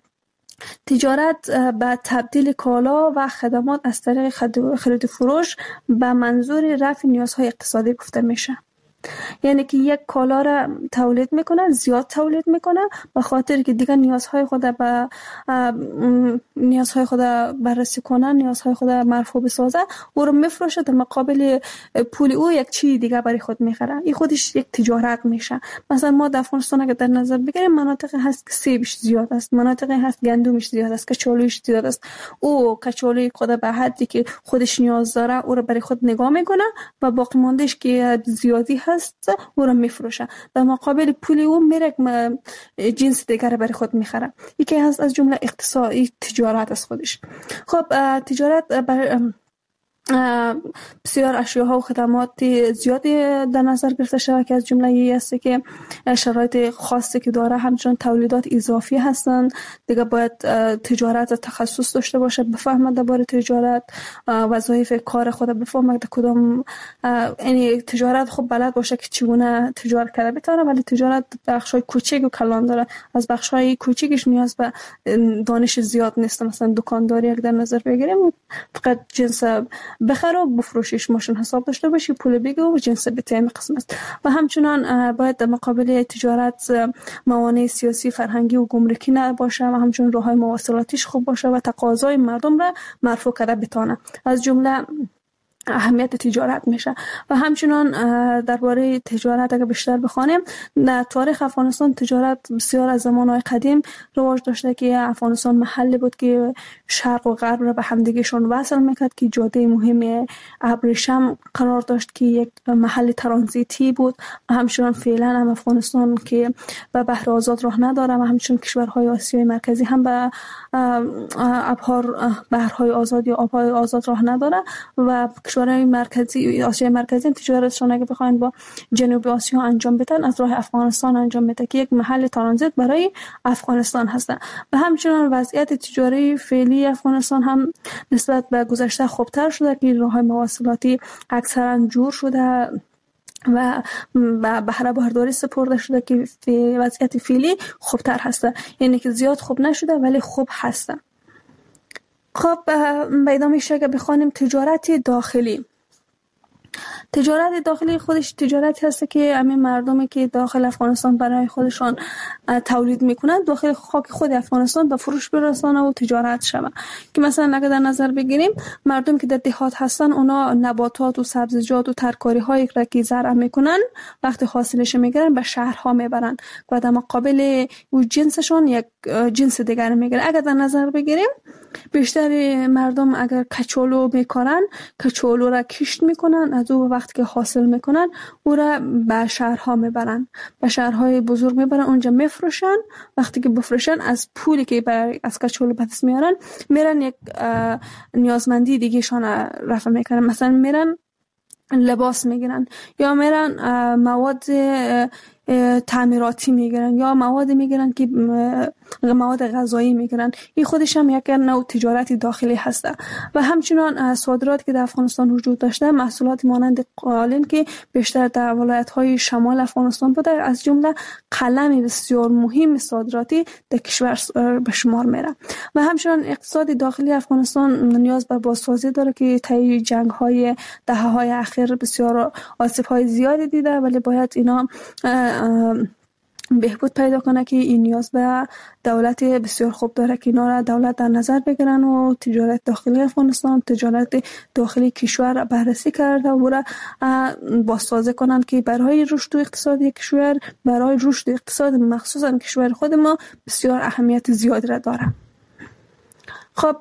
تجارت به تبدیل کالا و خدمات از طریق خرید و فروش به منظور رفع نیازهای اقتصادی گفته میشه. یعنی که یک کالا را تولید میکنه، زیاد تولید میکنه به خاطر که دیگه نیازهای خود به نیازهای خود بررسی کنه، نیازهای خود مرفوع بسازه، او رو میفروشه، در مقابل پول او یک چیز دیگه برای خود میخره. این خودش یک تجارت میشه. مثلا ما در افغانستان اگه در نظر بگیریم مناطقی هست که سیبش زیاد است، مناطقی هست گندمش زیاد است، کچالویش زیاد است. او کچالوی خود به حدی که خودش نیاز داره او رو برای خود نگاه میکنه و باقی ماندهش که زیادی هست او را میفروشه، در مقابل پول او میره جنس دیگر برای خود میخره. یکی هست از جمله اقتصادی تجارت از خودش. خب تجارت بر بسیار اشیاء و خدمات زیادی در نظر گرفته شده که از جمله ای است که شرایط خاصی که داره، همچنان تولیدات اضافی هستند. دیگه باید تجارت تخصص داشته باشه، بفهمه درباره تجارت، وظایف کار خود بفهمه در کدام، یعنی تجارت خب بلد باشه که چگونه تجارت کرده بتونه، ولی تجارت بخشای کوچیک و کلان داره. از بخشای کوچیکش نیاز به دانش زیاد نیست. مثلا دکانداری اگه در نظر بگیریم فقط جنس بخره و بفروشیش، ماشین حساب داشته باشی، پول بگی و جنس بتیم قسم است. و همچنان باید در مقابل تجارت موانع سیاسی، فرهنگی و گمرکی نباشه و همچنان راههای مواصلاتیش خوب باشه و تقاضای مردم را مرفوع کرده بتونه. از جمله اهمیت تجارت میشه. و همچنان درباره تجارت اگه بیشتر بخوانیم، در تاریخ افغانستان تجارت بسیار از زمانهای قدیم رواج داشته که افغانستان محلی بود که شرق و غرب را به همدیگهشون وصل میکرد، که جاده مهم ابریشم قرار داشت که یک محل ترانزیتی بود. و همچنان فعلا هم افغانستان که به بحر آزاد راه نداره و همچنان کشورهای آسیای مرکزی هم به ابحار بحرهای آزاد یا آبهای آزاد راه نداره و کشورهای مرکزی آسیای مرکزی تجارتشون اگه بخواین با جنوب آسیا انجام بدن از راه افغانستان انجام بده که یک محل ترانزیت برای افغانستان هستن. و همچنان وضعیت تجاری فعلی افغانستان هم نسبت به گذشته خوبتر شده که راههای مواصلاتی اکثرا جور شده و به بهره برداری سپرده شده که وضعیت فعلی خوبتر هسته، یعنی که زیاد خوب نشده ولی خوب هسته. خب پیدا میشه که بخوانیم تجارت داخلی. تجارت داخلی خودش تجارتی هست که همین مردمی که داخل افغانستان برای خودشان تولید میکنن داخل خاک خود افغانستان به فروش برسانه و تجارت شوه. که مثلا اگه در نظر بگیریم مردم که در دهات هستن اونا نباتات و سبزیجات و ترکاری هایی را که زرع میکنن وقتی حاصلش میگیرن به شهرها میبرن و در مقابل او جنسشون یک جنس دیگر میگیرن. اگه در نظر بگیریم بیشتر مردم اگر کچالو میکارن کچالو را کشت میکنن، از او وقتی که حاصل میکنن او را به شهرها میبرن، به شهرهای بزرگ میبرن، اونجا میفروشن. وقتی که بفروشن از پولی که برای از کچالو به دست میارن میرن یک نیازمندی دیگه شان رفع میکنن، مثلا میرن لباس میگیرن یا میرن مواد تعمیراتی میگیرن یا مواد میگیرن که مواد غذایی میگیرن. این خودش هم یک نوع تجارت داخلی هست. و همچنان صادرات که در افغانستان وجود داشته محصولات مانند قالین که بیشتر در ولایت‌های شمال افغانستان بوده، از جمله قلم بسیار مهم صادراتی در کشور به شمار میره. و همچنان اقتصاد داخلی افغانستان نیاز به بازسازی داره که طی جنگ‌های دهه‌های اخیر بسیار آسیب‌های زیادی دیده، ولی باید اینا بهبود پیدا کنه که این نیاز به دولت بسیار خوب داره که اینا را دولت در نظر بگیرن و تجارت داخلی افغانستان، تجارت داخلی کشور بررسی کرده و را بازسازی کنن که برای رشد اقتصادی کشور، برای رشد اقتصاد مخصوصا کشور خود ما بسیار اهمیت زیادی را داره. خب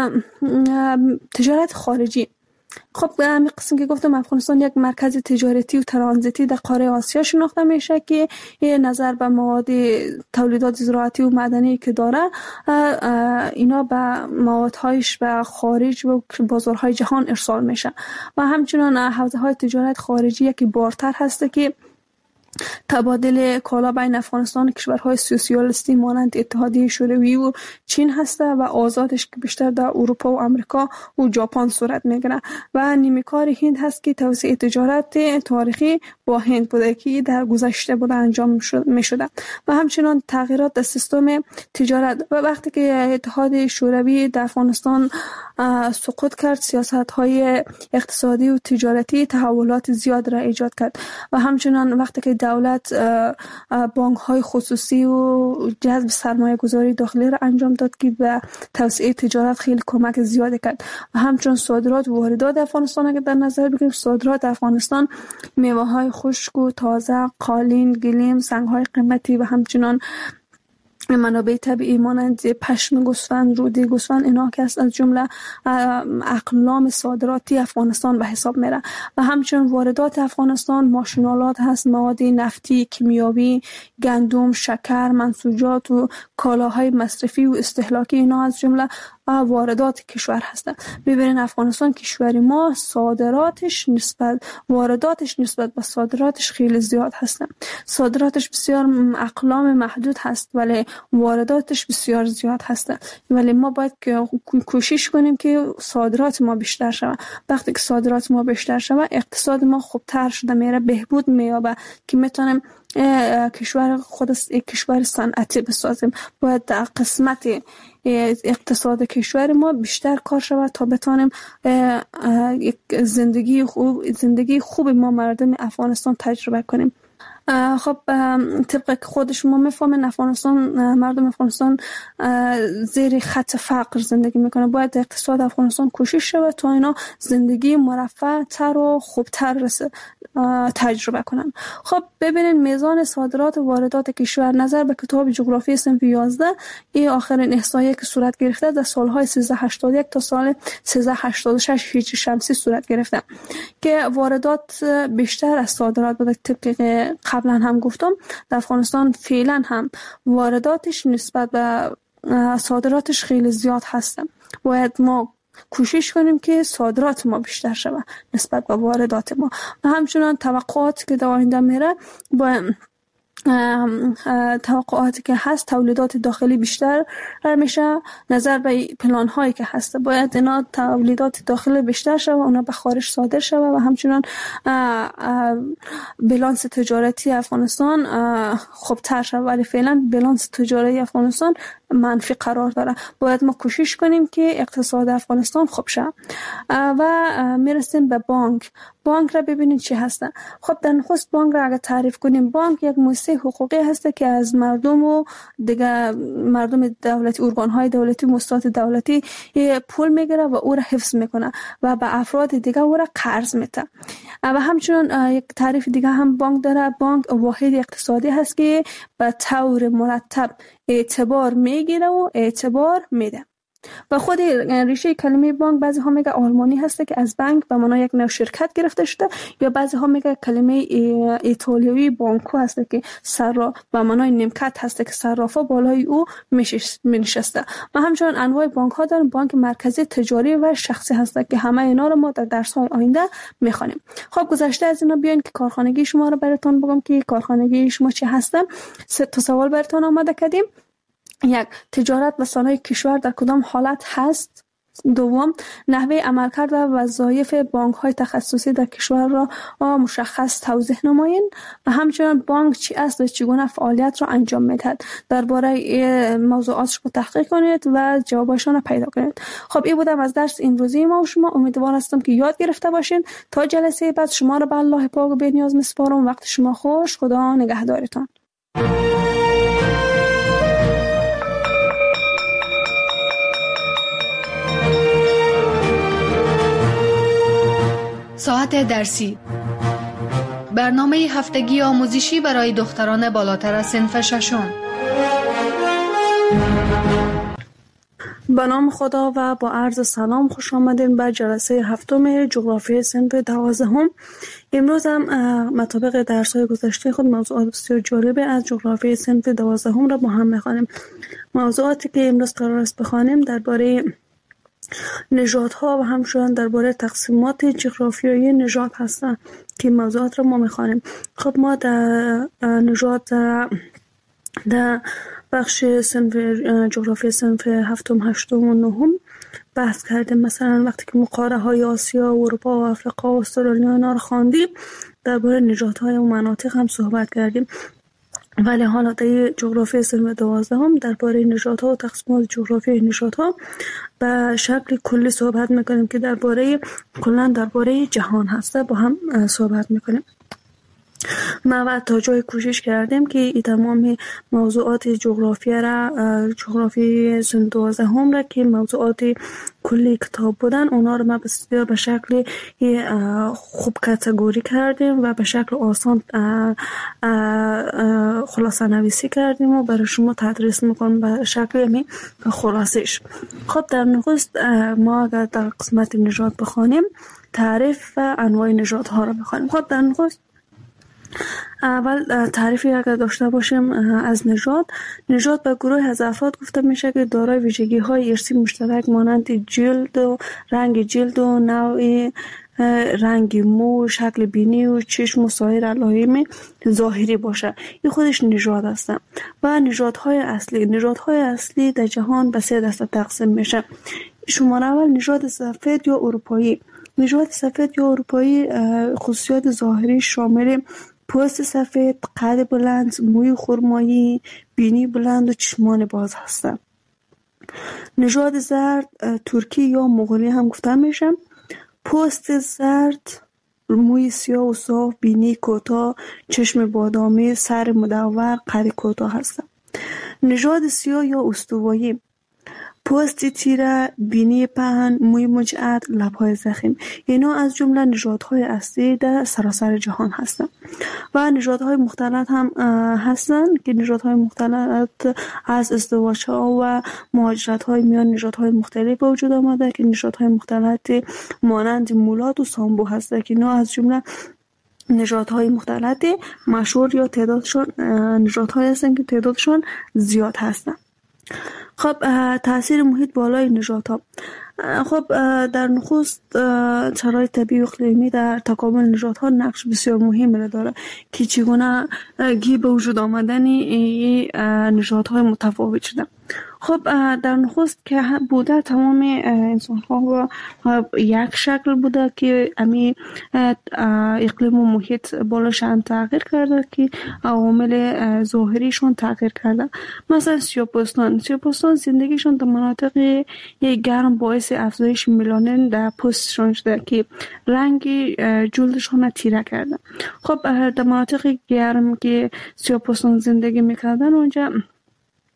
تجارت خارجی، خب همین قسم که گفتم افغانستان یک مرکز تجارتی و ترانزیتی در قاره آسیا شناخته میشه که نظر به مواد تولیدات زراعتی و معدنی که داره اینا به موادهایش به خارج و بازارهای جهان ارسال میشه. و همچنان حوزه های تجارت خارجی یکی بارتر هسته که تبادل کالا بین افغانستان و کشورهای سوسیالیستی مانند اتحادیه شوروی و چین هسته و آزادش که بیشتر در اروپا و امریکا و ژاپن صورت میگیره. و نیمه‌کار هند هست که توسعه تجارت تاریخی با هند بوده که در گذشته بوده انجام میشده. و همچنان تغییرات در سیستم تجارت و وقتی که اتحاد شوروی در افغانستان سقوط کرد، سیاست‌های اقتصادی و تجارتی تحولات زیاد را ایجاد کرد. و همچنان وقتی که دولت بانک‌های خصوصی و جذب سرمایه گذاری داخلی را انجام داد که به توسعه تجارت خیلی کمک زیادی کرد. و همچنان صادرات و واردات افغانستان اگر در نظر بگیریم، صادرات افغانستان میوه‌های خشک و تازه، قالین، گلیم، سنگ‌های قیمتی و همچنان منابع طبیعی مانند پشم گوسفند، روده گوسفند اینا که از جمله اقلام صادراتی افغانستان به حساب میره. و همچنین واردات افغانستان ماشینالات هست، مواد نفتی، کیمیاوی، گندم، شکر، منسوجات و کالاهای مصرفی و استهلاکی اینا از جمله واردات کشور هستند. ببینید افغانستان کشور ما صادراتش نسبت وارداتش نسبت به صادراتش خیلی زیاد هستند. صادراتش بسیار اقلام محدود هست ولی وارداتش بسیار زیاد هستند. ولی ما باید کوشش کنیم که صادرات ما بیشتر شود. وقتی که صادرات ما بیشتر شود اقتصاد ما خوبتر شده میره، بهبود مییابه که میتونیم کشور خود کشور صنعتی بسازیم. باید در قسمت اقتصاد کشور ما بیشتر کار شود تا بتونیم زندگی خوب زندگی خوب ما مردم افغانستان تجربه کنیم. خب طبق خود شما میفهمین افغانستان مردم افغانستان زیر خط فقر زندگی میکنه. باید اقتصاد افغانستان کوشش شود تا اینا زندگی مرفه تر و خوبتر تجربه کنن. خب ببینین میزان صادرات و واردات کشور نظر به کتاب جغرافی صنف یازده این آخرین احصایه که صورت گرفته در سالهای سیزده هشتاد و یک تا سال سیزده هشتاد و شش هجری شمسی صورت گرفته که واردات بیشتر از صادرات بوده. طبق قبلا هم گفتم در افغانستان فعلا هم وارداتش نسبت به صادراتش خیلی زیاد هست. باید ما کوشش کنیم که صادرات ما بیشتر شود نسبت به واردات ما. و همچنان توقعات که در آینده میره با توقعاتی که هست تولیدات داخلی بیشتر میشه نظر به پلان هایی که هست. باید اینا تولیدات داخلی بیشتر شود و اونا به خارج صادر شود و همچنان بالانس تجارتی افغانستان خوبتر شود. ولی فعلا بالانس تجاری افغانستان منفی قرار داره. باید ما کوشش کنیم که اقتصاد افغانستان خوب شه. و میرسیم به بانک. بانک را ببینید چی هستن. خب در نخست بانک را اگر تعریف کنیم، بانک یک مؤسسه حقوقی هسته که از مردم و دیگه مردم دولتی، ارگان‌های دولتی، مؤسسات دولتی پول میگیره و او را حفظ میکنه و به افراد دیگه او را قرض میده. و همچنین یک تعریف دیگه هم بانک داره. بانک واحد اقتصادی هست که به طور مرتب اعتبار میگیره و اعتبار میده. و خود ریشه کلمه بانک بعضی ها میگه آلمانی هسته که از بانک به معنای یک نوع شرکت گرفته شده، یا بعضی ها میگه کلمه ایتالیایی بانکو هسته که صراف به معنای نیمکت هسته که صرافا بالای او میشسته. و همچنین انواع بانک ها داریم. بانک مرکزی، تجاری و شخصی هسته که همه اینا رو ما در درس های آینده میخوانیم. خب گذشته از اینا بیاین که کارخانگی شما رو براتون بگم که کارخانگی شما چی هسته. سه تا سوال براتون آماده کردیم. یک، تجارت و صنایع کشور در کدام حالت هست؟ دوم، نحوه عملکرد و وظایف بانک های تخصصی در کشور را مشخص توضیح نمایید. و همچنین بانک چی است و چگونه فعالیت را انجام میدهد. درباره موضوعاتش رو تحقیق کنید و جوابشون رو پیدا کنید. خب این بودم از درس امروزی ما و شما. امیدوار هستم که یاد گرفته باشین. تا جلسه بعد شما رو به الله پاک و بی‌نیاز میسپارم. وقت شما خوش. خدا نگهدارتان. ساعت درسی، برنامه هفتگی آموزشی برای دختران بالاتر از صنف ششم. به نام خدا و با عرض سلام خوش آمدین به جلسه هفتم جغرافی صنف دوازدهم. امروز هم مطابق درس‌های گذشته خود موضوعات بسیار جالب از جغرافی صنف دوازدهم را با هم می‌خوانیم. موضوعاتی که امروز قرار است بخوانیم درباره نژادها و همچنین درباره تقسیمات جغرافیایی نژاد هستند که موضوعات را ما می‌خوانیم. خب ما در نژاد در بخش صنف جغرافی صنف هفتم، هشتم و نهم بحث کردیم. مثلا وقتی که مقاره های آسیا و اروپا و افریقا و استرالیا اینا رو خواندیم درباره نژادهای و مناطق هم صحبت کردیم. ولی حالا در جغرافی صنف دوازدهم درباره نژادها و تقسیمات جغرافی نژادها به شکل کلی صحبت میکنیم که درباره کلا درباره جهان هسته با هم صحبت میکنیم. ما و تا جای کوشش کردیم که این تمام موضوعات جغرافی را جغرافی صنف دوازدهم را که موضوعات کلی کتاب بودن اونا رو ما بسیار به شکل خوب کاتگوری کردیم و به شکل آسان خلاصه نویسی کردیم و برای شما تدریس میکنم به شکل می خلاصش. خب در نخست ما اگر در قسمت نژاد بخوانیم تعریف و انواع نژادها را بخوانیم. خب در نخست اول تعریفی اگر داشته باشیم از نژاد. نژاد به گروه از افراد گفته میشه که دارای ویژگی های ارثی مشترک مانند جلد و رنگ جلد و نوع رنگ مو، شکل بینی و چشم و سایر علائم ظاهری باشه. این خودش نژاد است. و نژادهای اصلی نژادهای اصلی در جهان به سه دسته تقسیم میشه. شماره اول نژاد سفید یا اروپایی. نژاد سفید یا اروپایی خصوصیات ظاهری شامل پوست سفید، قد بلند، موی خرمایی، بینی بلند و چشمان باز هستند. نژاد زرد ترکی یا مغولی هم گفته میشه. پوست زرد، موی سیاه و صاف، بینی کوتاه، چشم بادامی، سر مدور، قد کوتاه هستند. نژاد سیاه یا استوایی پوست تیره، بینی پهن، موی مجعد، لب‌های ضخیم. اینا از جمله نژادهای اصلی در سراسر جهان هستند. و نژادهای مختلط هم هستند که نژادهای مختلط از ازدواج‌ها و مهاجرت‌های میان نژادهای مختلف به وجود آمده که نژادهای مختلط مانند مولاد و سامبو هستند که اینا از جمله نژادهای مختلط مشهور یا تعدادشون نژادهای هستند که تعدادشون زیاد هستند. خب تاثیر محیط بالای نژادها. خب در نخست شرایط طبیعی و اقلیمی در تکامل نژادها نقش بسیار مهمی را داره که چگونه گی به وجود آمدن نژادهای متفاوت شده. خب در نخست که بوده تمام انسان ها یک شکل بوده که امی اقلیم و محیط بالاشان تغییر کرده که عوامل ظاهریشون تغییر کرده. مثلا سیاه‌پوستان سیاه‌پوستان زندگیشون در مناطق گرم باعث افزایش ملانین در پوستشون شده که رنگ جلدشون تیره کرده. خب در مناطق گرم که سیاه‌پوستان زندگی میکردن اونجا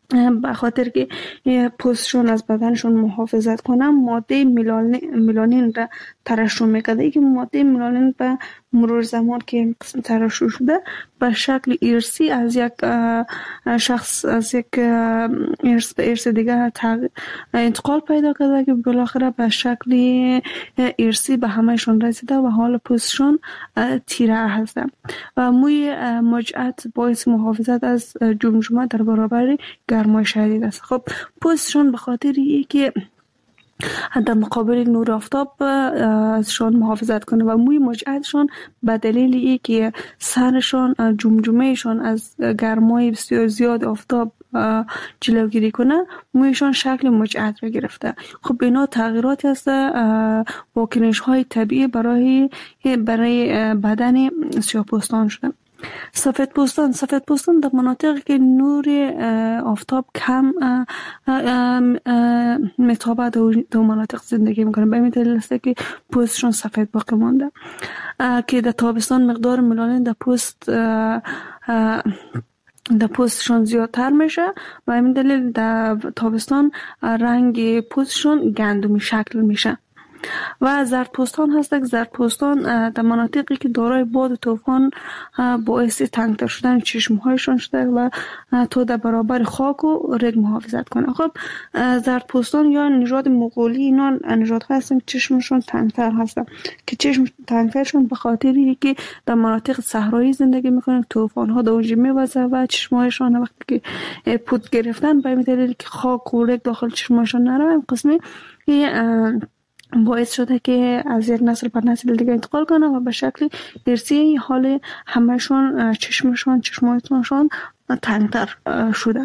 به خاطر که پوستشون از بدنشون محافظت کنن ماده ملانین را ترشح میکرده که ماده ملانین به مرور زمان که ترشح شده به شکل ارثی از یک شخص از یک ارث به ارث دیگر انتقال پیدا کرده که بالاخره به شکل ارثی به همهشون رسیده و حال پوستشون تیره هسته و موی مجعد باعث محافظت از جمجمه در برابر گرمای شدید است. خب پوستشون به خاطر اینکه در مقابل نور آفتاب ازشان محافظت کنه و موی مجعدشان به دلیل اینکه سرشان جمجمهشان از گرمای بسیار زیاد آفتاب جلوگیری کنه مویشان شکل مجعد را گرفته. خب اینا تغییراتی هست واکنش های طبیعی برای برای بدن سیاه‌پوستان شده. سفید پوستان سفید پوستان در مناطقی که نور آفتاب کم متابعت دو مناطق زندگی میکنه به این دلیل است که پوستشون سفید باقی مانده که در تابستان مقدار ملانین در پوست در پوستشون زیادتر میشه و همین دلیل در تابستان رنگ پوستشون گندمی شکل میشه. و زردپوستان هست که زردپوستان در مناطقی که دارای باد و طوفان باعث تنگتر شدن چشمهایشان شده و تا در برابر خاک و رگ محافظت کنه. خب زردپوستان یا نژاد مغولی اینا نژادها هستن که چشمشون تنگتر هستن که چشم تنگترشون به خاطر اینکه در مناطق صحرایی زندگی میکنن طوفان ها دوجی میوزه و چشمهایشان وقتی که پود گرفتن به این دلیل که خاک و رگ داخل چشمهایشان نره این قسمی باعث شده که از یک نسل به نسل دیگه انتقال کنه و به شکل ارثی حال همشون چشمشون چشمایشون تنگتر شده.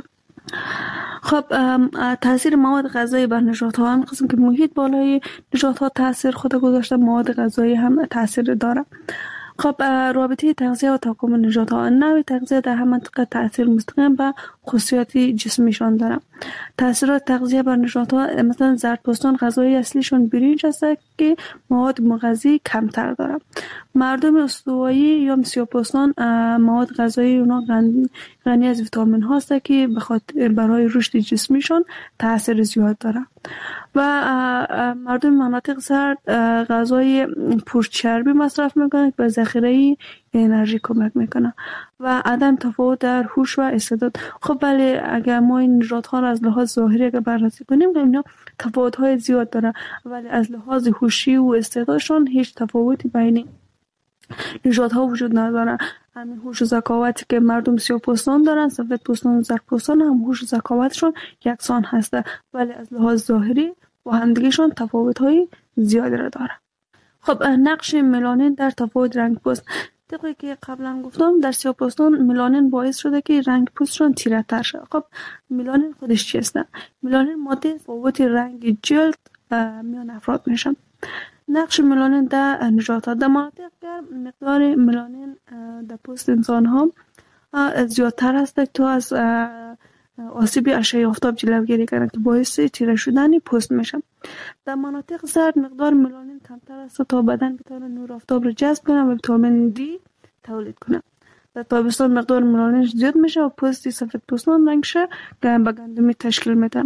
خب تاثیر مواد غذایی بر نژادها هم قسم که محیط بالای نژادها تاثیر خود گذاشته مواد غذایی هم تاثیر داره. خب رابطه تغذیه و تحکم نژادها نوع تغذیه در هر منطقه تاثیر مستقیم به خصوصیات جسمیشان داره. تاثیرات تغذیه بر نژادها مثلا زردپوستان غذای اصلیشون برنج است که مواد مغذی کمتر داره. مردم استوایی یا سیاه‌پوستان مواد غذایی اونا غنی از ویتامین هاست که بخاطر برای رشد جسمیشون تاثیر زیاد داره. و مردم مناطق سرد غذای پرچربی مصرف میکنند که به ذخیره انرژی کمک میکنه و عدم تفاوت در هوش و استعداد. خب بله اگر ما این نژادها را از لحاظ ظاهری اگر بررسی کنیم اینا تفاوت های زیاد داره ولی از لحاظ هوشی و استعدادشون هیچ تفاوتی بین نژادها وجود نداره. همین هوش و ذکاوتی که مردم سیاه‌پوستان دارن سفید پوستان و زردپوستان هم هوش و ذکاوتشون یکسان هسته ولی از لحاظ ظاهری با همدیگه‌شون تفاوت‌های زیادی را داره. خب نقش ملانین در تفاوت رنگ پوست طبقی که قبلا گفتم در سیاه‌پوستان ملانین باعث شده که رنگ پوستشون تیره‌تر شه. خب ملانین خودش چیست؟ ملانین ماده تفاوت رنگ جلد میان افراد میشه. نقش ملانین در نژادها در مناطق گرم مقدار ملانین در پوست انسان ها زیادتر است تا از آسیب اشعه آفتاب جلوگیری کنند که باعث تیره شدن پوست میشه. در مناطق سرد مقدار ملانین کمتر است تا بدن بتونه نور آفتاب را جذب کنه و ویتامین دی تولید کنه. در تابستان مقدار ملانین زیاد میشه و پوست سفید پوستان رنگش به گندمی تشکیل میده.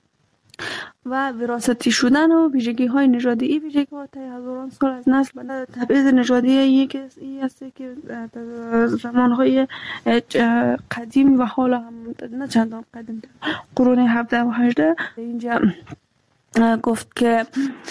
و وراثتی شدن و ویژگی های نژادی این ویژگی ها تا هزاران سال از نسل به نسل تبعیض نژادی یک است که در زمان های قدیم و حالا هم نه چندان قدیم قرون هفده و هجده اینجا گفت که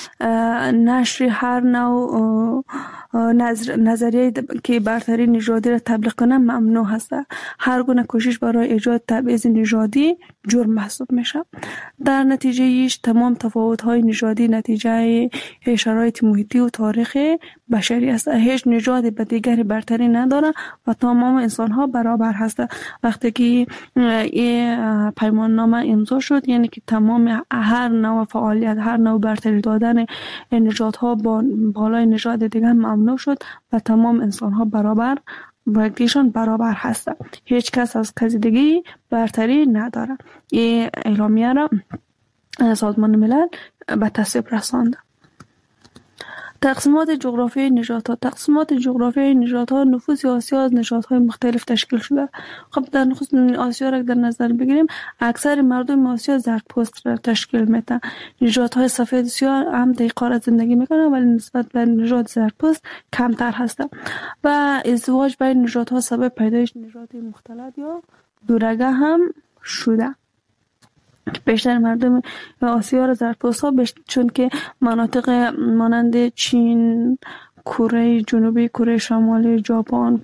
نشر هر نوع نظریه که برتری نژادی را تبلیغ کنه ممنوع هست. هر گونه کوشش برای ایجاد تبعیض نژادی جرم محسوب میشه. در نتیجه ایش تمام تفاوت‌های نژادی نتیجه شرایط محیطی و تاریخ بشری است. هیچ نژادی به دیگری برتری نداره و تمام انسان‌ها برابر هستند. وقتی که این پیمان نامه امضا شد یعنی که تمام هر نوع فعالیت هر نوع برتری دادن نژادها با بالای نژاد دیگر ممنوع شد و تمام انسان‌ها برابر با یکدیشان برابر هستند. هیچ کس از کسی دیگه برتری نداره. این اعلامیه را سازمان ملل به تصویب رساند. تقسیمات جغرافیایی نژادها تقسیمات جغرافیایی نژادها نفوس آسیا از نژادهای مختلف تشکیل شده. خب در نخست آسیا را در نظر بگیریم، اکثر مردم آسیا زردپوست را تشکیل میدن. نژادهای سفید سیاه هم در قاره زندگی میکنن ولی نسبت به نژاد زردپوست کمتر هستند و ازدواج بین نژادها سبب پیدایش نژادهای مختلط یا دورگه هم شده. بیشتر مردم آسیا را زردپوست ها چون که مناطق مانند چین، کره جنوبی، کره شمالی، ژاپن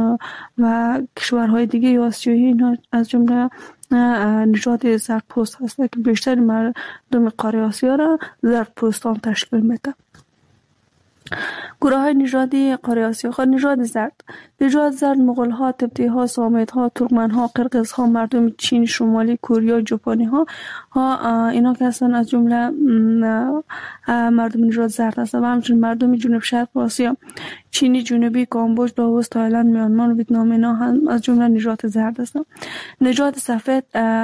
و کشورهای دیگه آسیایی اینا از جمله نژاد زردپوست هست که بیشتر مردم قاره آسیا را زردپوستان تشکیل میده. گروه های نژادی قاره آسیا. خود نژاد زرد نژاد زرد مغول ها، تبتی ها، سامیت ها، ترکمن ها، قرقیز ها، مردم چین شمالی، کره، ژاپنی ها ها اینا که هستن از جمله مردم نژاد زرد هستند و همچنین مردم جنوب شرق آسیا، چینی جنوبی، کامبوج، لاوس، تایلند، میانمار و ویتنام اینا هم از جمله نژاد زرد هستند. نژاد سفید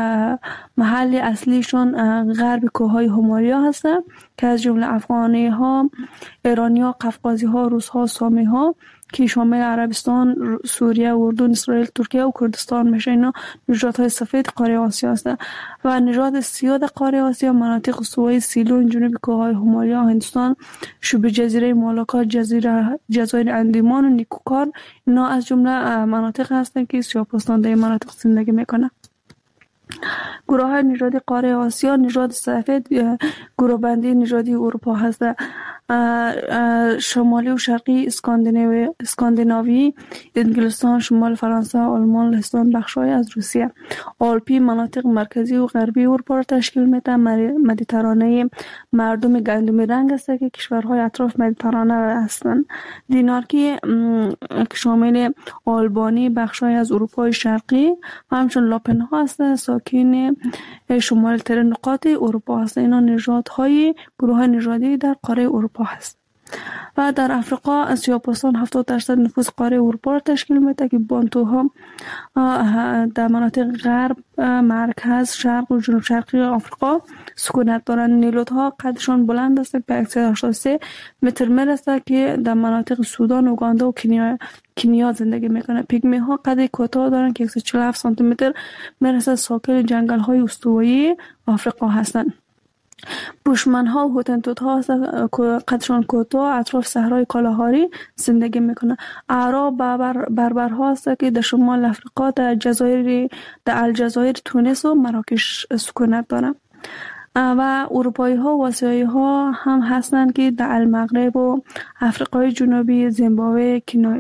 محل اصلیشون غرب کوههای همالیا هستند که از جمله افغانی ها، ایرانی ها، قفقازی ها، روس ها، سامی ها که شامل عربستان، سوریه، اردن، اسرائیل، ترکیه و کردستان میشه. اینا نژادهای سفید قاره آسیا هستند و نژاد سیاه قاره آسیا مناطق استوایی سیلون، جنوب کوههای همالیا، هندوستان، شبه جزیره مالاکا، جزیره جزایر اندیمان و نیکوکار اینا از جمله مناطق هستند که سیاه‌پوستان در مناطق زندگی میکنند. گروه های نژادی قاره آسیا. نژاد سفید گروه بندی نژادی اروپا هست. شمالی و شرقی اسکاندیناوی اسکاندیناوی، انگلستان، شمال فرانسه، آلمان، لهستان، بخشای از روسیه. آلپی مناطق مرکزی و غربی اروپا را تشکیل میده. مدیترانه مردم گندمی رنگ است که کشورهای اطراف مدیترانه هستند. دینارکی که شامل آلبانی، بخشای از اروپای شرقی و همچنین لاپن ها هستند، ساکن شمال تر نقاط اروپا هستند. اینا نژادهای گروه نژادی در قاره اروپا هست. و در افریقا سیاه‌پوستان هفتاد درصد نفوس قاره اروپا را تشکیل میده که بانتوها در مناطق غرب، مرکز، شرق و جنوب شرقی آفریقا سکونت دارند. نیلوت‌ها قدشان بلند است به صد و هشتاد و سه متر میرسه که در مناطق سودان، اوگاندا و کنیا کنیا زندگی میکنه. پیگمی ها قد کوتاه دارند که صد و چهل و هفت سانتی متر میرسه. ساکن جنگل های استوایی آفریقا هستند. بوشمن ها و هوتنتوت ها قدشان کوتاه اطراف صحرای کالاهاری زندگی میکنه. اعراب بربر بربر ها است که در شمال افریقا در جزایر در الجزایر، تونس و مراکش سکونت دارند. و اروپایی ها و آسیایی ها هم هستند که در المغرب و افریقای جنوبی، زیمبابوه،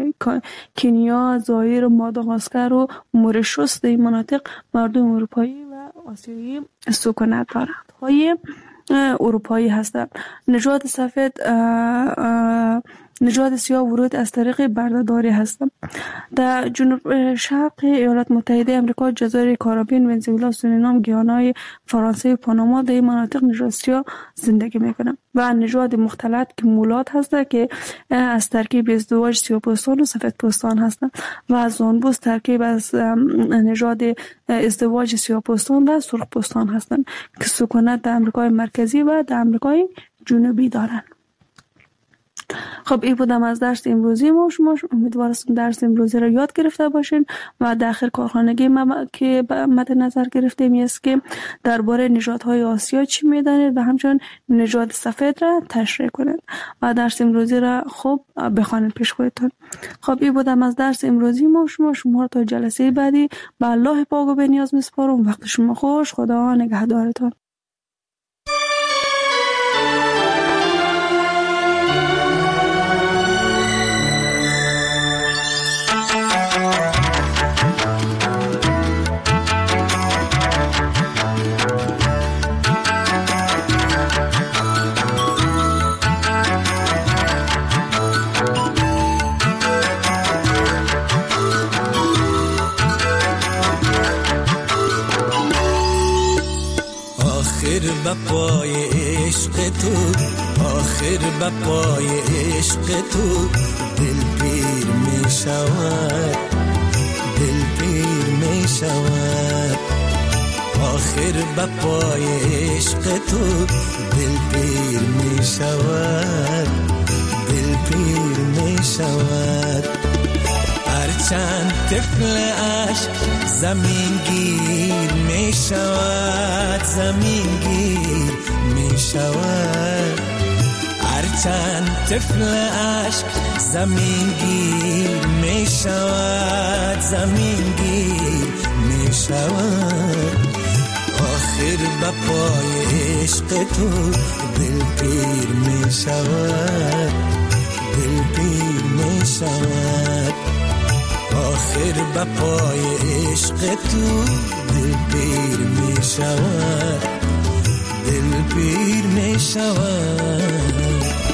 کنیا، زایر، ماداگاسکر و مورشوس در این مناطق مردم اروپایی و آسیایی سکونت دارند. های اروپایی هستند. نژاد سفید نژاد سیاه ورود از طریق بردهداری هستند. در جنوب شرق ایالات متحده آمریکا، جزایر کارائیب، ونزوئلا، سورینام، گیانای فرانسه و پاناما در این مناطق نژاد سیاه زندگی میکنند. و نژاد مختلط که مولات هستند که از ترکیب ازدواج سیاه‌پوستان و سفیدپوستان هستند و زانبوس ترکیب از نژاد ازدواج سیاه‌پوستان و سرخپوستان هستند که سکونت در آمریکای مرکزی و در آمریکای جنوبی دارند. خب این بودم از درس امروزی ما. شما امیدوارم درس امروزی را یاد گرفته باشین و در آخر کارخانگی ما که مد نظر گرفتیم است که درباره نژادهای آسیا چی میدانید و همچنین نژاد سفید را تشریح کنید و درس امروزی را خوب بخوانید پیش خودتون. خب این بودم از درس امروزی ما. شما شما تا جلسه بعدی به الله پاک و بنیاز میسپارم. وقت شما خوش. خدا نگهدارتان. به پای عشق تو، آخر به پای عشق تو دل پیر می شود، دل پیر می شود. آخر به پای عشق تو دل پیر می شود، دل پیر می شود. هرچند طفل عشق زمین گیر می شود، زمین گیر می شود. هرچند طفل عشق زمین گیر می شود، زمین گیر می شود. آخر به پای عشق تو دل پیر می شود، دل پیر می شود. آخر به پای عشق تو دل پیر می شود، دل پیر می شود.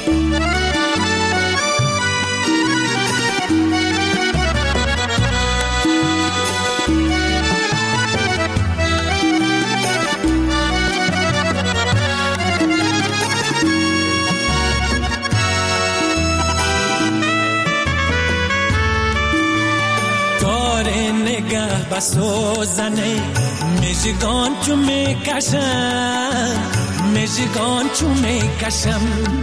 نگاه بسوزنه مژگان چو میکشم، مژگان چو میکشم.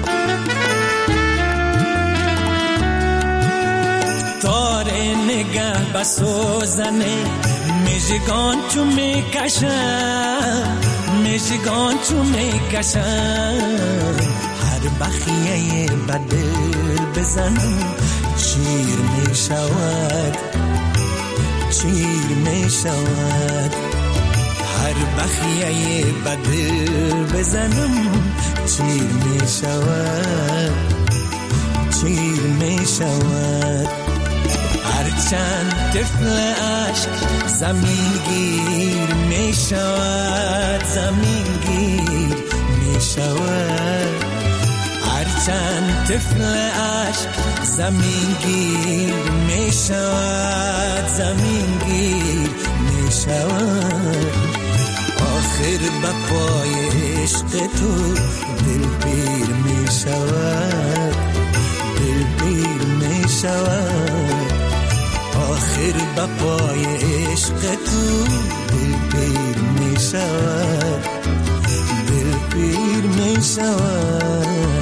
تار نگاه بسوزنه مژگان چو میکشم، مژگان چو میکشم. هر بخیه بدل بزنم شیر می شود، شیر می شود. هر بخیه بدل بزنم شیر می شود، شیر می شود. هرچند طفل عشق زمین گیر می شود، زمین گیر می شود. هرچند طفل عشق زمین گیر می شود، زمین گیر می شود. آخر به پای عشق تو دل پیر می شود، دل پیر می شود. آخر به پای عشق تو دل پیر می شود، دل پیر می شود.